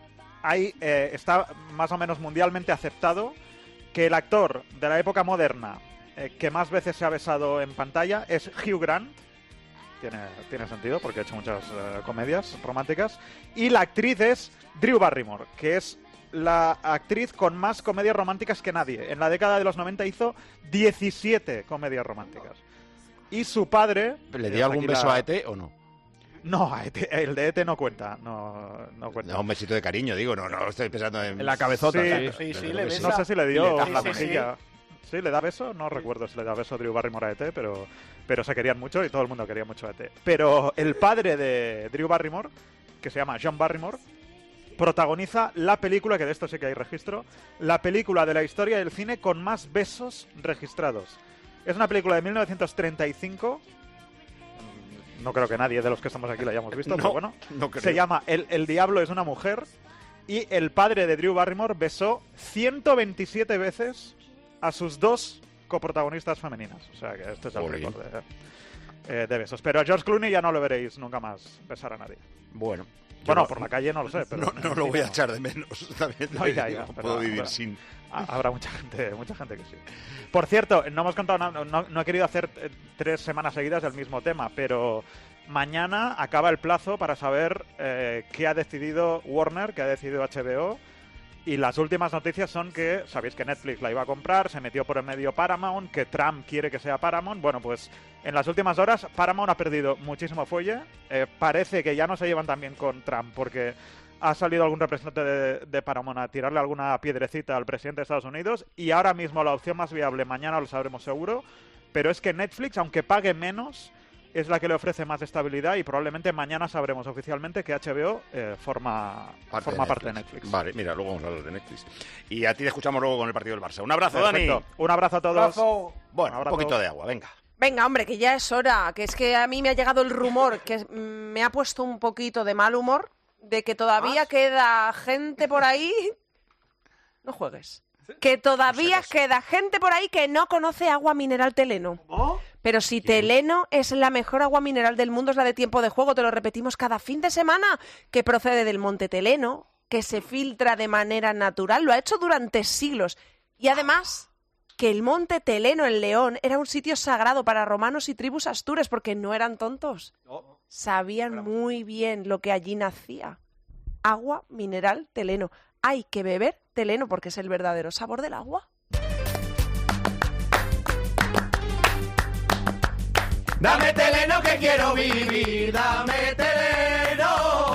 está más o menos mundialmente aceptado que el actor de la época moderna que más veces se ha besado en pantalla es Hugh Grant. Tiene sentido porque ha hecho muchas comedias románticas. Y la actriz es Drew Barrymore, que es la actriz con más comedias románticas que nadie. En la década de los 90 hizo 17 comedias románticas. Y su padre... ¿Le dio algún beso a E.T. o no? No, el de E.T. no cuenta. No cuenta. No, un besito de cariño, digo. No estoy pensando en la cabezota. Sí, le besa. No sé si le dio Sí, la sí, mejilla. ¿Sí? ¿Le da beso? No recuerdo si le da beso a Drew Barrymore a E.T., pero se querían mucho y todo el mundo quería mucho a E.T. Pero el padre de Drew Barrymore, que se llama John Barrymore, protagoniza la película, que de esto sí que hay registro, la película de la historia del cine con más besos registrados. Es una película de 1935. No creo que nadie de los que estamos aquí la hayamos visto, pero bueno. No creo. Se llama El Diablo es una mujer. Y el padre de Drew Barrymore besó 127 veces a sus dos coprotagonistas femeninas. O sea que este es el récord de besos. Pero a George Clooney ya no lo veréis nunca más besar a nadie. Bueno, por la calle no lo sé. Pero no lo voy a echar de menos. También no puedo vivir sin... Habrá mucha gente que sí. Por cierto, no hemos contado nada, no he querido hacer 3 semanas seguidas del mismo tema, pero mañana acaba el plazo para saber qué ha decidido Warner, qué ha decidido HBO. Y las últimas noticias son que, sabéis que Netflix la iba a comprar, se metió por el medio Paramount, que Trump quiere que sea Paramount. Bueno, pues en las últimas horas Paramount ha perdido muchísimo fuelle. Parece que ya no se llevan tan bien con Trump porque ha salido algún representante de Paramount a tirarle alguna piedrecita al presidente de Estados Unidos. Y ahora mismo la opción más viable, mañana lo sabremos seguro, pero es que Netflix, aunque pague menos, es la que le ofrece más estabilidad y probablemente mañana sabremos oficialmente que HBO forma parte de Netflix. Vale, mira, luego vamos a hablar de Netflix. Y a ti te escuchamos luego con el partido del Barça. Un abrazo, Perfecto. Dani. Un abrazo a todos. Bueno, un abrazo. poquito de agua, venga. Venga, hombre, que ya es hora. Que es que a mí me ha llegado el rumor que me ha puesto un poquito de mal humor de que todavía queda gente por ahí... No juegues. Que todavía queda gente por ahí que no conoce agua mineral Teleno. Pero si Teleno es la mejor agua mineral del mundo, es la de Tiempo de Juego, te lo repetimos cada fin de semana, que procede del monte Teleno, que se filtra de manera natural, lo ha hecho durante siglos. Y además, que el monte Teleno en León era un sitio sagrado para romanos y tribus astures, porque no eran tontos. Sabían muy bien lo que allí nacía. Agua mineral Teleno. Hay que beber Teleno porque es el verdadero sabor del agua. Dame Teleno que quiero vivir, dame Teleno.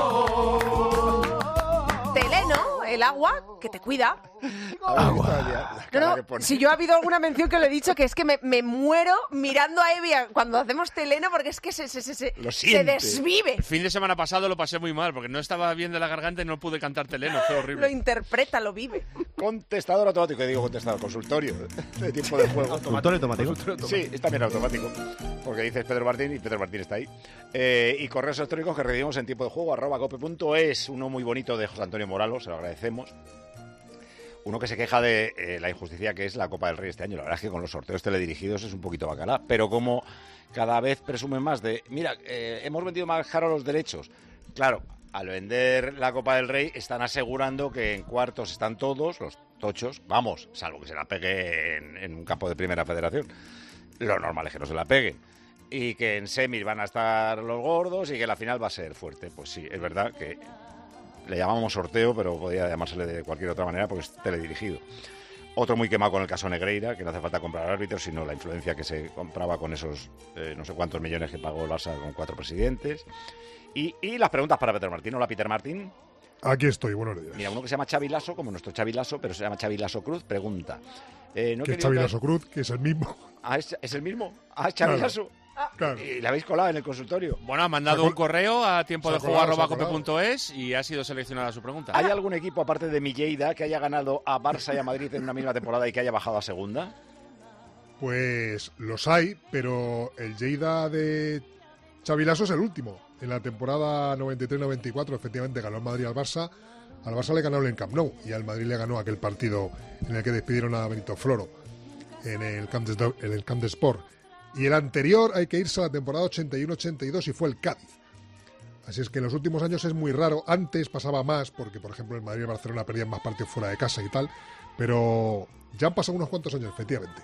Teleno, el agua que te cuida. No, si yo ha habido alguna mención que le he dicho que es que me muero mirando a Evia cuando hacemos Teleno porque es que se desvive. El fin de semana pasado lo pasé muy mal porque no estaba bien de la garganta y no pude cantar Teleno, fue horrible. Lo interpreta, lo vive. Contestador automático, digo contestador, consultorio de Tiempo de Juego. ¿Consultorio automático? Sí, es también automático, porque dices Pedro Martín y Pedro Martín está ahí. Y correos electrónicos que recibimos en tiempo de juego @cope.es, uno muy bonito de José Antonio Moralo, se lo agradecemos. Uno que se queja de la injusticia que es la Copa del Rey este año. La verdad es que con los sorteos teledirigidos es un poquito bacalá, pero como cada vez presumen más de, mira, hemos vendido más caro los derechos. Claro, al vender la Copa del Rey están asegurando que en cuartos están todos los tochos, vamos, salvo que se la pegue en un campo de primera federación. Lo normal es que no se la peguen. Y que en semis van a estar los gordos y que la final va a ser fuerte. Pues sí, es verdad que le llamamos sorteo, pero podría llamársele de cualquier otra manera porque es teledirigido. Otro muy quemado con el caso Negreira, que no hace falta comprar árbitros, sino la influencia que se compraba con esos no sé cuántos millones que pagó el Barça con 4 presidentes. Y las preguntas para Peter Martín. Hola, Peter Martín. Aquí estoy, buenos días. Mira, uno que se llama Xavi Lasso, como nuestro Xavi Lasso, pero se llama Xavi Lasso Cruz, pregunta. ¿Qué es Xavi Lasso Cruz? Que es el mismo. ¿Es el mismo? ¿Es Xavi Lasso? Claro. Y la habéis colado en el consultorio. Bueno, ha mandado un correo a tiempodejuego@cope.es y ha sido seleccionada su pregunta. ¿Hay algún equipo, aparte de Lleida, que haya ganado a Barça y a Madrid en una misma temporada y que haya bajado a segunda? Pues los hay, pero el Lleida de Xabi Lasso es el último. En la temporada 93-94 efectivamente ganó el Madrid al Barça. Al Barça le ganó en el Camp Nou y al Madrid le ganó aquel partido en el que despidieron a Benito Floro en el Camp de Sport. Y el anterior hay que irse a la temporada 81-82 y fue el Cádiz. Así es que en los últimos años es muy raro. Antes pasaba más porque, por ejemplo, el Madrid y el Barcelona perdían más partidos fuera de casa y tal. Pero ya han pasado unos cuantos años, efectivamente.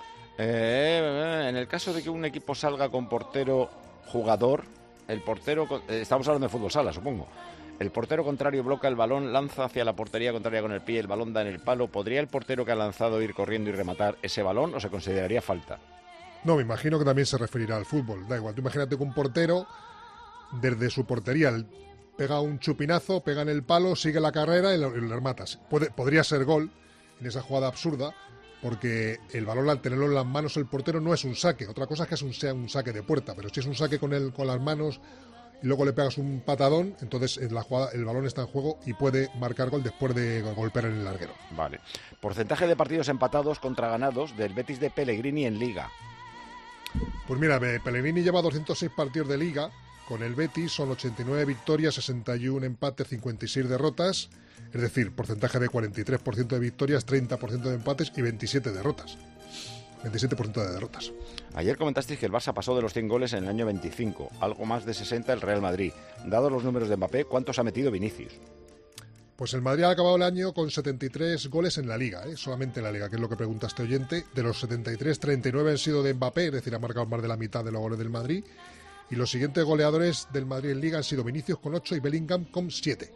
En el caso de que un equipo salga con portero jugador, el portero... estamos hablando de fútbol sala, supongo. El portero contrario bloca el balón, lanza hacia la portería contraria con el pie, el balón da en el palo. ¿Podría el portero que ha lanzado ir corriendo y rematar ese balón o se consideraría falta? No, me imagino que también se referirá al fútbol. Da igual, tú imagínate que un portero, desde su portería, pega un chupinazo, pega en el palo, sigue la carrera y lo rematas. Podría ser gol en esa jugada absurda, porque el balón al tenerlo en las manos el portero no es un saque. Otra cosa es que sea un saque de puerta, pero si es un saque con las manos y luego le pegas un patadón, entonces en la jugada el balón está en juego y puede marcar gol después de golpear en el larguero. Vale. Porcentaje de partidos empatados contra ganados del Betis de Pellegrini en Liga. Pues mira, Pellegrini lleva 206 partidos de Liga. Con el Betis son 89 victorias, 61 empates, 56 derrotas. Es decir, porcentaje de 43% de victorias, 30% de empates y 27 derrotas. 27% de derrotas. Ayer comentasteis que el Barça pasó de los 100 goles en el año 25, algo más de 60 el Real Madrid. Dados los números de Mbappé, ¿cuántos ha metido Vinicius? Pues el Madrid ha acabado el año con 73 goles en la Liga, solamente en la Liga, que es lo que preguntaste, oyente. De los 73, 39 han sido de Mbappé, es decir, ha marcado más de la mitad de los goles del Madrid. Y los siguientes goleadores del Madrid en Liga han sido Vinicius con 8 y Bellingham con 7.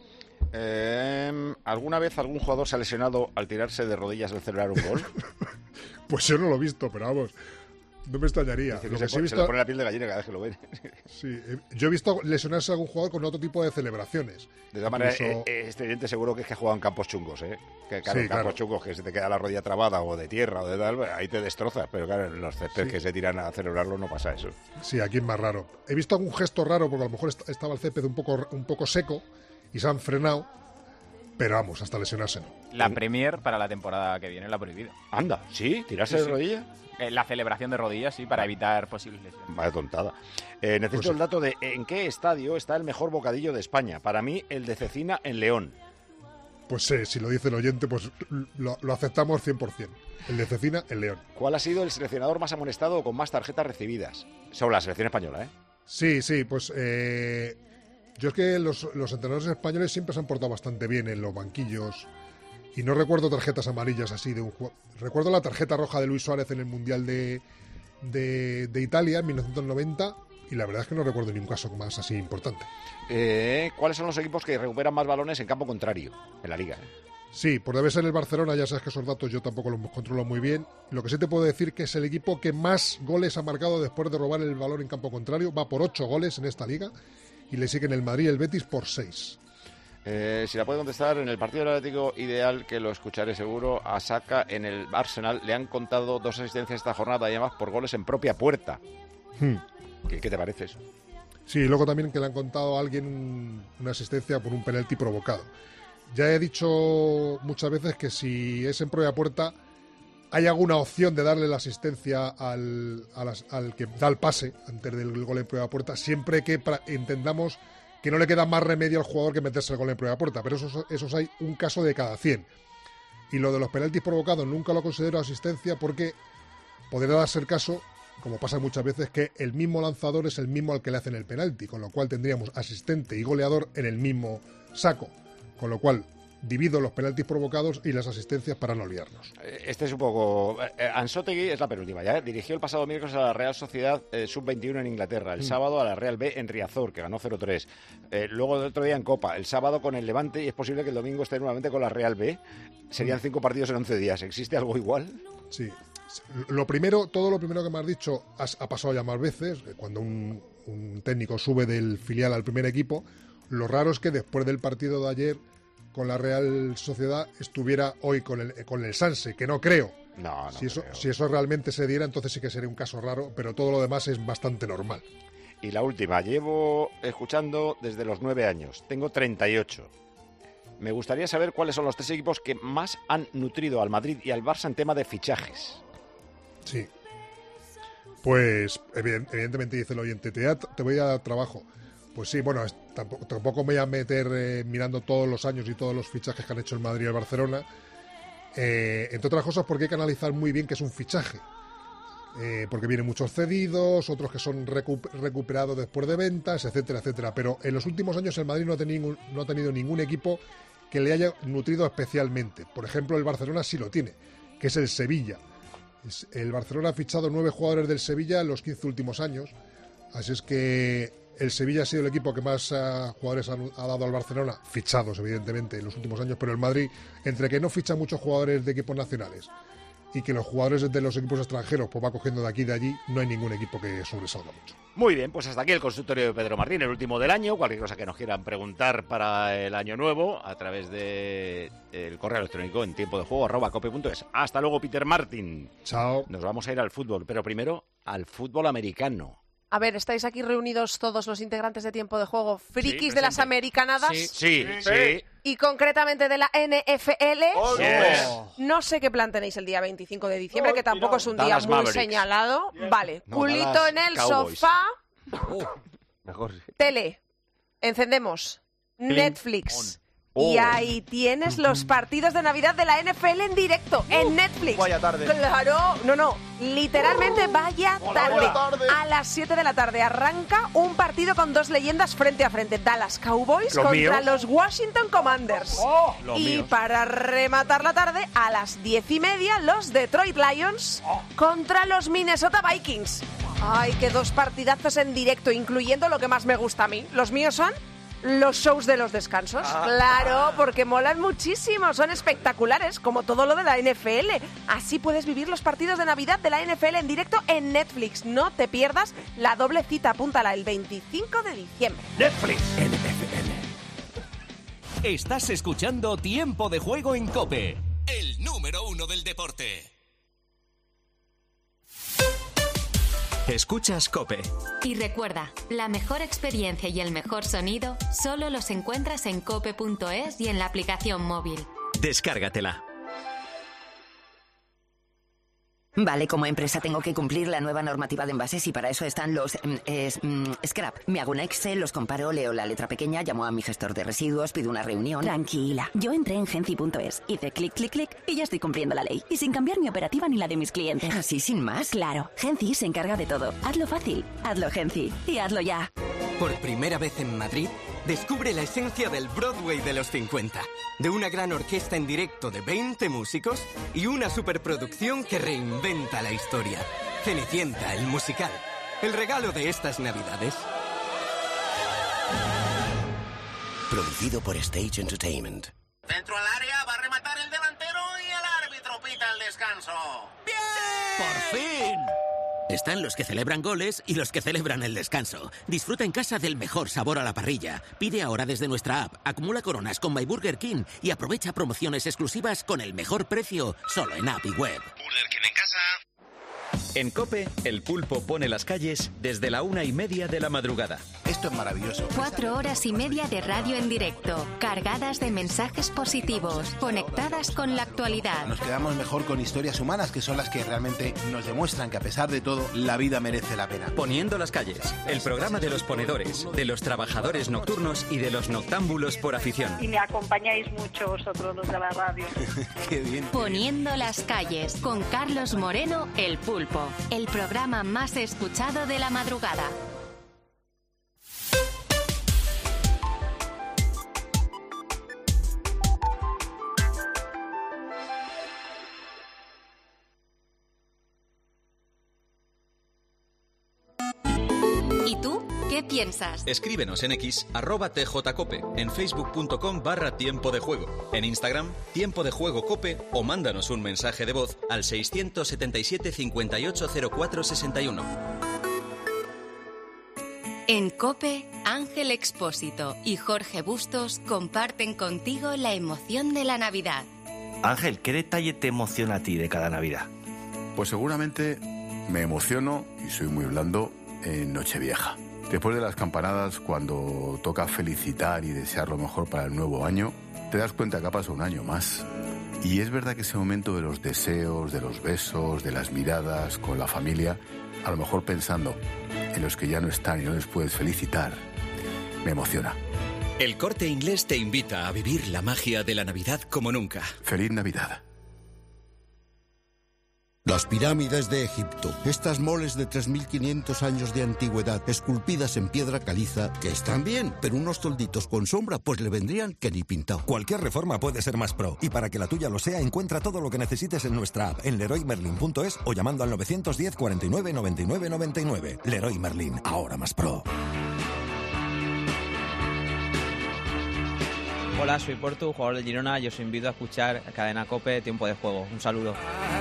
¿Alguna vez algún jugador se ha lesionado al tirarse de rodillas al celebrar un gol? Pues yo no lo he visto, pero vamos, no me extrañaría. Lo que se le pone la piel de gallina cada vez que lo ven. Sí, yo he visto lesionarse a algún jugador con otro tipo de celebraciones. De todas maneras, este oyente seguro que es que ha jugado en campos chungos, Que claro, en campos chungos que se te queda la rodilla trabada o de tierra o de tal, ahí te destrozas. Pero claro, en los céspedes que se tiran a celebrarlo no pasa eso. Sí, aquí es más raro. He visto algún gesto raro porque a lo mejor estaba el césped un poco seco y se han frenado. Pero vamos, hasta lesionarse no. La Premier para la temporada que viene la ha prohibido. Anda, ¿sí? ¿Tirarse de rodillas? La celebración de rodillas, sí, para evitar posibles lesiones. Vaya tontada. Necesito el dato de en qué estadio está el mejor bocadillo de España. Para mí, el de Cecina en León. Pues si lo dice el oyente, pues lo aceptamos 100%. El de Cecina en León. ¿Cuál ha sido el seleccionador más amonestado o con más tarjetas recibidas? Sobre la selección española, ¿eh? Sí, pues... yo es que los entrenadores españoles siempre se han portado bastante bien en los banquillos y no recuerdo tarjetas amarillas así de un juego. Recuerdo la tarjeta roja de Luis Suárez en el Mundial de Italia en 1990 y la verdad es que no recuerdo ni un caso más así importante. ¿Cuáles son los equipos que recuperan más balones en campo contrario en la Liga? Sí, pues debe ser el Barcelona, ya sabes que esos datos yo tampoco los controlo muy bien. Lo que sí te puedo decir que es el equipo que más goles ha marcado después de robar el balón en campo contrario, va por 8 goles en esta Liga. Y le siguen el Madrid y el Betis por 6. Si la puede contestar, en el partido del Atlético ideal, que lo escucharé seguro, a Saka en el Arsenal le han contado 2 asistencias esta jornada y además por goles en propia puerta. ¿Qué te parece eso? Sí, y luego también que le han contado a alguien una asistencia por un penalti provocado. Ya he dicho muchas veces que si es en propia puerta hay alguna opción de darle la asistencia al que da el pase antes del gol en prueba puerta, siempre que entendamos que no le queda más remedio al jugador que meterse el gol en prueba puerta, pero esos hay un caso de cada 100. Y lo de los penaltis provocados nunca lo considero asistencia porque podría darse el caso, como pasa muchas veces, que el mismo lanzador es el mismo al que le hacen el penalti, con lo cual tendríamos asistente y goleador en el mismo saco, con lo cual divido los penaltis provocados y las asistencias para no liarnos. Este es un poco... Anzotegui es la penúltima, ya dirigió el pasado miércoles a la Real Sociedad Sub-21 en Inglaterra, el sábado a la Real B en Riazor, que ganó 0-3. Luego el otro día en Copa, el sábado con el Levante y es posible que el domingo esté nuevamente con la Real B. Serían 5 partidos en 11 días. ¿Existe algo igual? Sí. Todo lo primero que me has dicho ha pasado ya más veces, cuando un técnico sube del filial al primer equipo. Lo raro es que después del partido de ayer con la Real Sociedad estuviera hoy con el Sanse, que no creo, No, Si eso realmente se diera, entonces sí que sería un caso raro, pero todo lo demás es bastante normal. Y la última, llevo escuchando desde los 9 años, tengo 38. Me gustaría saber cuáles son los 3 equipos que más han nutrido al Madrid y al Barça en tema de fichajes. Sí. Pues, evidentemente, dice el oyente, te voy a dar trabajo. Pues sí, bueno, tampoco me voy a meter mirando todos los años y todos los fichajes que han hecho el Madrid y el Barcelona. Entre otras cosas porque hay que analizar muy bien qué es un fichaje. Porque vienen muchos cedidos, otros que son recuperados después de ventas, etcétera, etcétera. Pero en los últimos años el Madrid no ha tenido ningún equipo que le haya nutrido especialmente. Por ejemplo, el Barcelona sí lo tiene, que es el Sevilla. El Barcelona ha fichado 9 jugadores del Sevilla en los 15 últimos años. Así es que el Sevilla ha sido el equipo que más jugadores ha dado al Barcelona, fichados evidentemente en los últimos años, pero el Madrid, entre que no ficha muchos jugadores de equipos nacionales y que los jugadores de los equipos extranjeros pues va cogiendo de aquí y de allí, no hay ningún equipo que sobresalga mucho. Muy bien, pues hasta aquí el consultorio de Pedro Martín, el último del año. Cualquier cosa que nos quieran preguntar para el año nuevo, a través de el correo electrónico en tiempodejuego@cope.es. Hasta luego, Peter Martin. Chao. Nos vamos a ir al fútbol, pero primero al fútbol americano. A ver, ¿estáis aquí reunidos todos los integrantes de Tiempo de Juego, frikis de las americanadas? Sí. Y concretamente de la NFL. Yes. No sé qué plan tenéis el día 25 de diciembre, que tampoco es un día Dallas muy Mavericks. señalado. Vale, No, culito Dallas en el Cowboys. sofá, Mejor sí. tele, encendemos, Netflix. Oh. Y ahí tienes los partidos de Navidad de la NFL en directo, en Netflix. Vaya tarde. Claro, no, literalmente vaya tarde. A las 7 de la tarde arranca un partido con 2 leyendas frente a frente. Dallas Cowboys ¿Los contra míos? los Washington Commanders. Los Y míos. para rematar la tarde, a las 10:30, los Detroit Lions contra los Minnesota Vikings. Ay, qué 2 partidazos en directo, incluyendo lo que más me gusta a mí. Los míos son los shows de los descansos. Claro, porque molan muchísimo, son espectaculares, como todo lo de la NFL. Así puedes vivir los partidos de Navidad de la NFL en directo en Netflix. No te pierdas la doble cita, apúntala el 25 de diciembre. Netflix. Estás escuchando Tiempo de Juego en COPE, el número 1 del deporte. Escuchas COPE. Y recuerda, la mejor experiencia y el mejor sonido solo los encuentras en cope.es y en la aplicación móvil. Descárgatela. Vale, como empresa tengo que cumplir la nueva normativa de envases y para eso están los scrap. Me hago un Excel, los comparo, leo la letra pequeña, llamo a mi gestor de residuos, pido una reunión. Tranquila, yo entré en Genci.es, hice clic, clic, clic y ya estoy cumpliendo la ley. Y sin cambiar mi operativa ni la de mis clientes. ¿Así sin más? Claro, Genci se encarga de todo. Hazlo fácil, hazlo Genci y hazlo ya. Por primera vez en Madrid, descubre la esencia del Broadway de los 50. De una gran orquesta en directo de 20 músicos y una superproducción que reinventa la historia. Cenicienta, el musical. El regalo de estas Navidades. Producido por Stage Entertainment. Dentro al área va a rematar el delantero y el árbitro pita el descanso. ¡Bien! ¡Por fin! Están los que celebran goles y los que celebran el descanso. Disfruta en casa del mejor sabor a la parrilla. Pide ahora desde nuestra app, acumula coronas con My Burger King y aprovecha promociones exclusivas con el mejor precio solo en app y web. Burger King en casa. En COPE, el pulpo pone las calles desde la 1:30 de la madrugada. Esto es maravilloso. 4 horas y media de radio en directo, cargadas de mensajes positivos, conectadas con la actualidad. Nos quedamos mejor con historias humanas, que son las que realmente nos demuestran que a pesar de todo, la vida merece la pena. Poniendo las calles, el programa de los ponedores, de los trabajadores nocturnos y de los noctámbulos por afición. Y me acompañáis mucho vosotros los de la radio. Qué bien. Poniendo las calles, con Carlos Moreno, el pulpo. El programa más escuchado de la madrugada. ¿Y tú? ¿Qué piensas? Escríbenos en X, @tjcope, en facebook.com/tiempo de juego, en Instagram, Tiempo de Juego Cope, o mándanos un mensaje de voz al 677 580461. En COPE, Ángel Expósito y Jorge Bustos comparten contigo la emoción de la Navidad. Ángel, ¿qué detalle te emociona a ti de cada Navidad? Pues seguramente me emociono, y soy muy blando, en Nochevieja. Después de las campanadas, cuando toca felicitar y desear lo mejor para el nuevo año, te das cuenta que ha pasado un año más. Y es verdad que ese momento de los deseos, de los besos, de las miradas con la familia, a lo mejor pensando en los que ya no están y no les puedes felicitar, me emociona. El Corte Inglés te invita a vivir la magia de la Navidad como nunca. ¡Feliz Navidad! Las pirámides de Egipto, estas moles de 3.500 años de antigüedad, esculpidas en piedra caliza, que están bien, pero unos tolditos con sombra pues le vendrían que ni pintado. Cualquier reforma puede ser más pro, y para que la tuya lo sea, encuentra todo lo que necesites en nuestra app, en leroymerlin.es o llamando al 910 49 99 99. Leroy Merlin, ahora más pro. Hola, soy Portu, jugador del Girona, y os invito a escuchar Cadena COPE, Tiempo de Juego. Un saludo.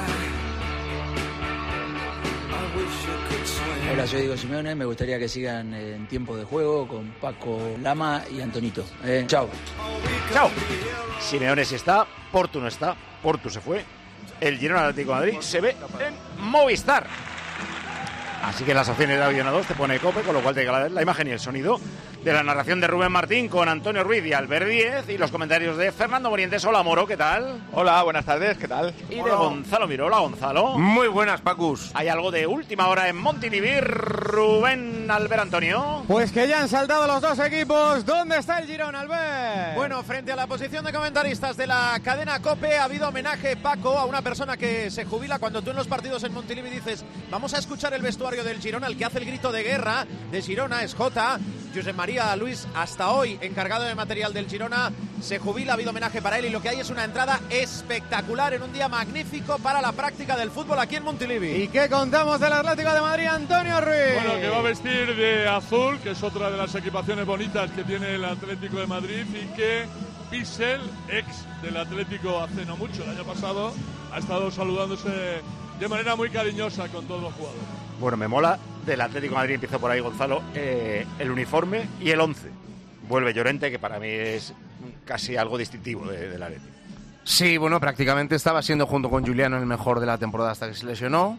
Hola, soy Diego Simeone, me gustaría que sigan en Tiempo de Juego con Paco Lama y Antonito. Chao. Chao. Simeone sí está, Portu no está, Portu se fue. El Girona Atlético de Madrid se ve en Movistar. Así que las opciones de audio en 2 te pone COPE, con lo cual te llega la imagen y el sonido de la narración de Rubén Martín con Antonio Ruiz y Albert Díez, y los comentarios de Fernando Morientes. Hola, Moro, ¿qué tal? Hola, buenas tardes, ¿qué tal? Y de Gonzalo Miró. Hola, Gonzalo. Muy buenas, Pacus. Hay algo de última hora en Montilivi. Rubén, Albert, Antonio. Pues que ya han saltado los dos equipos. ¿Dónde está el Girona, Albert? Bueno, frente a la posición de comentaristas de la cadena COPE ha habido homenaje, Paco, a una persona que se jubila. Cuando tú en los partidos en Montilivi dices, vamos a escuchar el vestuario del Girona, el que hace el grito de guerra de Girona es Jota. Josep María Luis, hasta hoy encargado de material del Girona, se jubila, ha habido homenaje para él, y lo que hay es una entrada espectacular en un día magnífico para la práctica del fútbol aquí en Montilivi. ¿Y qué contamos del Atlético de Madrid, Antonio Ruiz? Bueno, que va a vestir de azul, que es otra de las equipaciones bonitas que tiene el Atlético de Madrid, y que Bissell, ex del Atlético hace no mucho, el año pasado, ha estado saludándose de manera muy cariñosa con todos los jugadores. Bueno, me mola del Atlético de Madrid, empiezo por ahí, Gonzalo, el uniforme y el 11. Vuelve Llorente, que para mí es casi algo distintivo del Atlético. Sí, bueno, prácticamente estaba siendo junto con Juliano el mejor de la temporada hasta que se lesionó.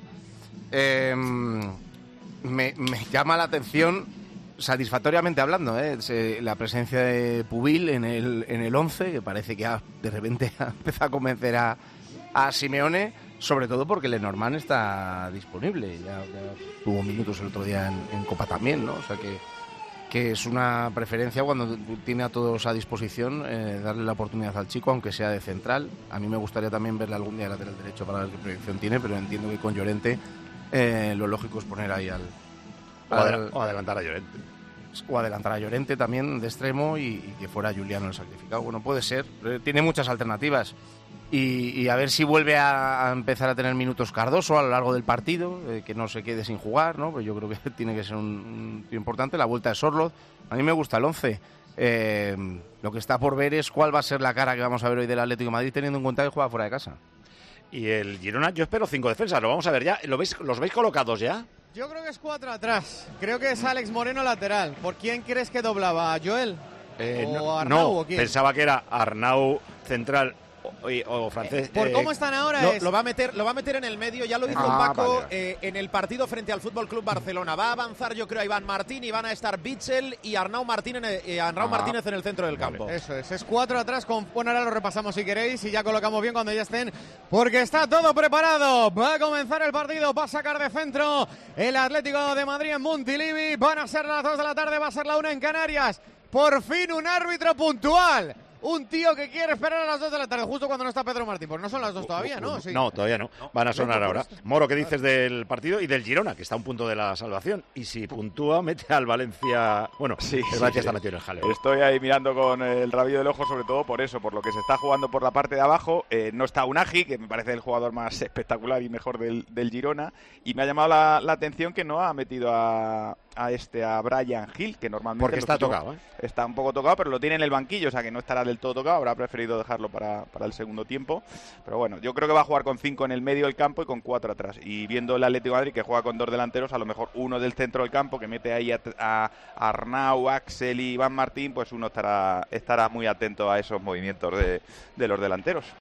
Me llama la atención, satisfactoriamente hablando, la presencia de Pubil en el 11, que parece que de repente ha empezado a convencer a Simeone. Sobre todo porque Lenormand está disponible, ya tuvo minutos el otro día en Copa también, ¿no? O sea que es una preferencia cuando tiene a todos a disposición, darle la oportunidad al chico, aunque sea de central. A mí me gustaría también verle algún día de lateral derecho para ver qué proyección tiene, pero entiendo que con Llorente lo lógico es poner ahí o adelantar a Llorente. O adelantar a Llorente también de extremo y que fuera Juliano el sacrificado. Bueno, puede ser, tiene muchas alternativas. Y a ver si vuelve a empezar a tener minutos Cardoso a lo largo del partido, que no se quede sin jugar, ¿no? Pues yo creo que tiene que ser un tío importante. La vuelta de Sorloth, a mí me gusta el 11. Lo que está por ver es cuál va a ser la cara que vamos a ver hoy del Atlético de Madrid, teniendo en cuenta que juega fuera de casa. Y el Girona, yo espero 5 defensas, lo vamos a ver ya. ¿Los veis colocados ya? Yo creo que es 4 atrás. Creo que es Alex Moreno lateral. ¿Por quién crees que doblaba? ¿A Joel? ¿O Arnau? No, ¿o quién? pensaba que era Arnau central o francés. ¿Por cómo están ahora? Lo va a meter en el medio, ya lo dijo Paco, vale. En el partido frente al Fútbol Club Barcelona. Va a avanzar, yo creo, a Iván Martín, y van a estar Bitzel y Arnau Martínez en el centro del campo. Eso es 4 atrás. Bueno, ahora lo repasamos si queréis y ya colocamos bien cuando ya estén, porque está todo preparado. Va a comenzar el partido, va a sacar de centro el Atlético de Madrid en Montilivi. Van a ser las 2 de la tarde, va a ser la 1 en Canarias. Por fin un árbitro puntual. Un tío que quiere esperar a las 2 de la tarde, justo cuando no está Pedro Martín. Pues no son las 2 todavía, ¿no? Sí. No, todavía no. Van a sonar ahora. Moro, ¿qué dices del partido y del Girona, que está a un punto de la salvación? Y si puntúa, mete al Valencia... Bueno, sí, el Valencia está metido en el jaleo. Estoy ahí mirando con el rabillo del ojo, sobre todo por eso, por lo que se está jugando por la parte de abajo. No está Unagi, que me parece el jugador más espectacular y mejor del Girona. Y me ha llamado la atención que no ha metido a Bryan Gil, que normalmente... Porque está tocado, Está un poco tocado, pero lo tiene en el banquillo, o sea que no estará del todo tocado. Habrá preferido dejarlo para el segundo tiempo. Pero bueno, yo creo que va a jugar con 5 en el medio del campo y con 4 atrás. Y viendo el Atlético de Madrid, que juega con 2 delanteros, a lo mejor uno del centro del campo, que mete ahí a Arnau, Axel y Iván Martín, pues uno estará muy atento a esos movimientos de los delanteros.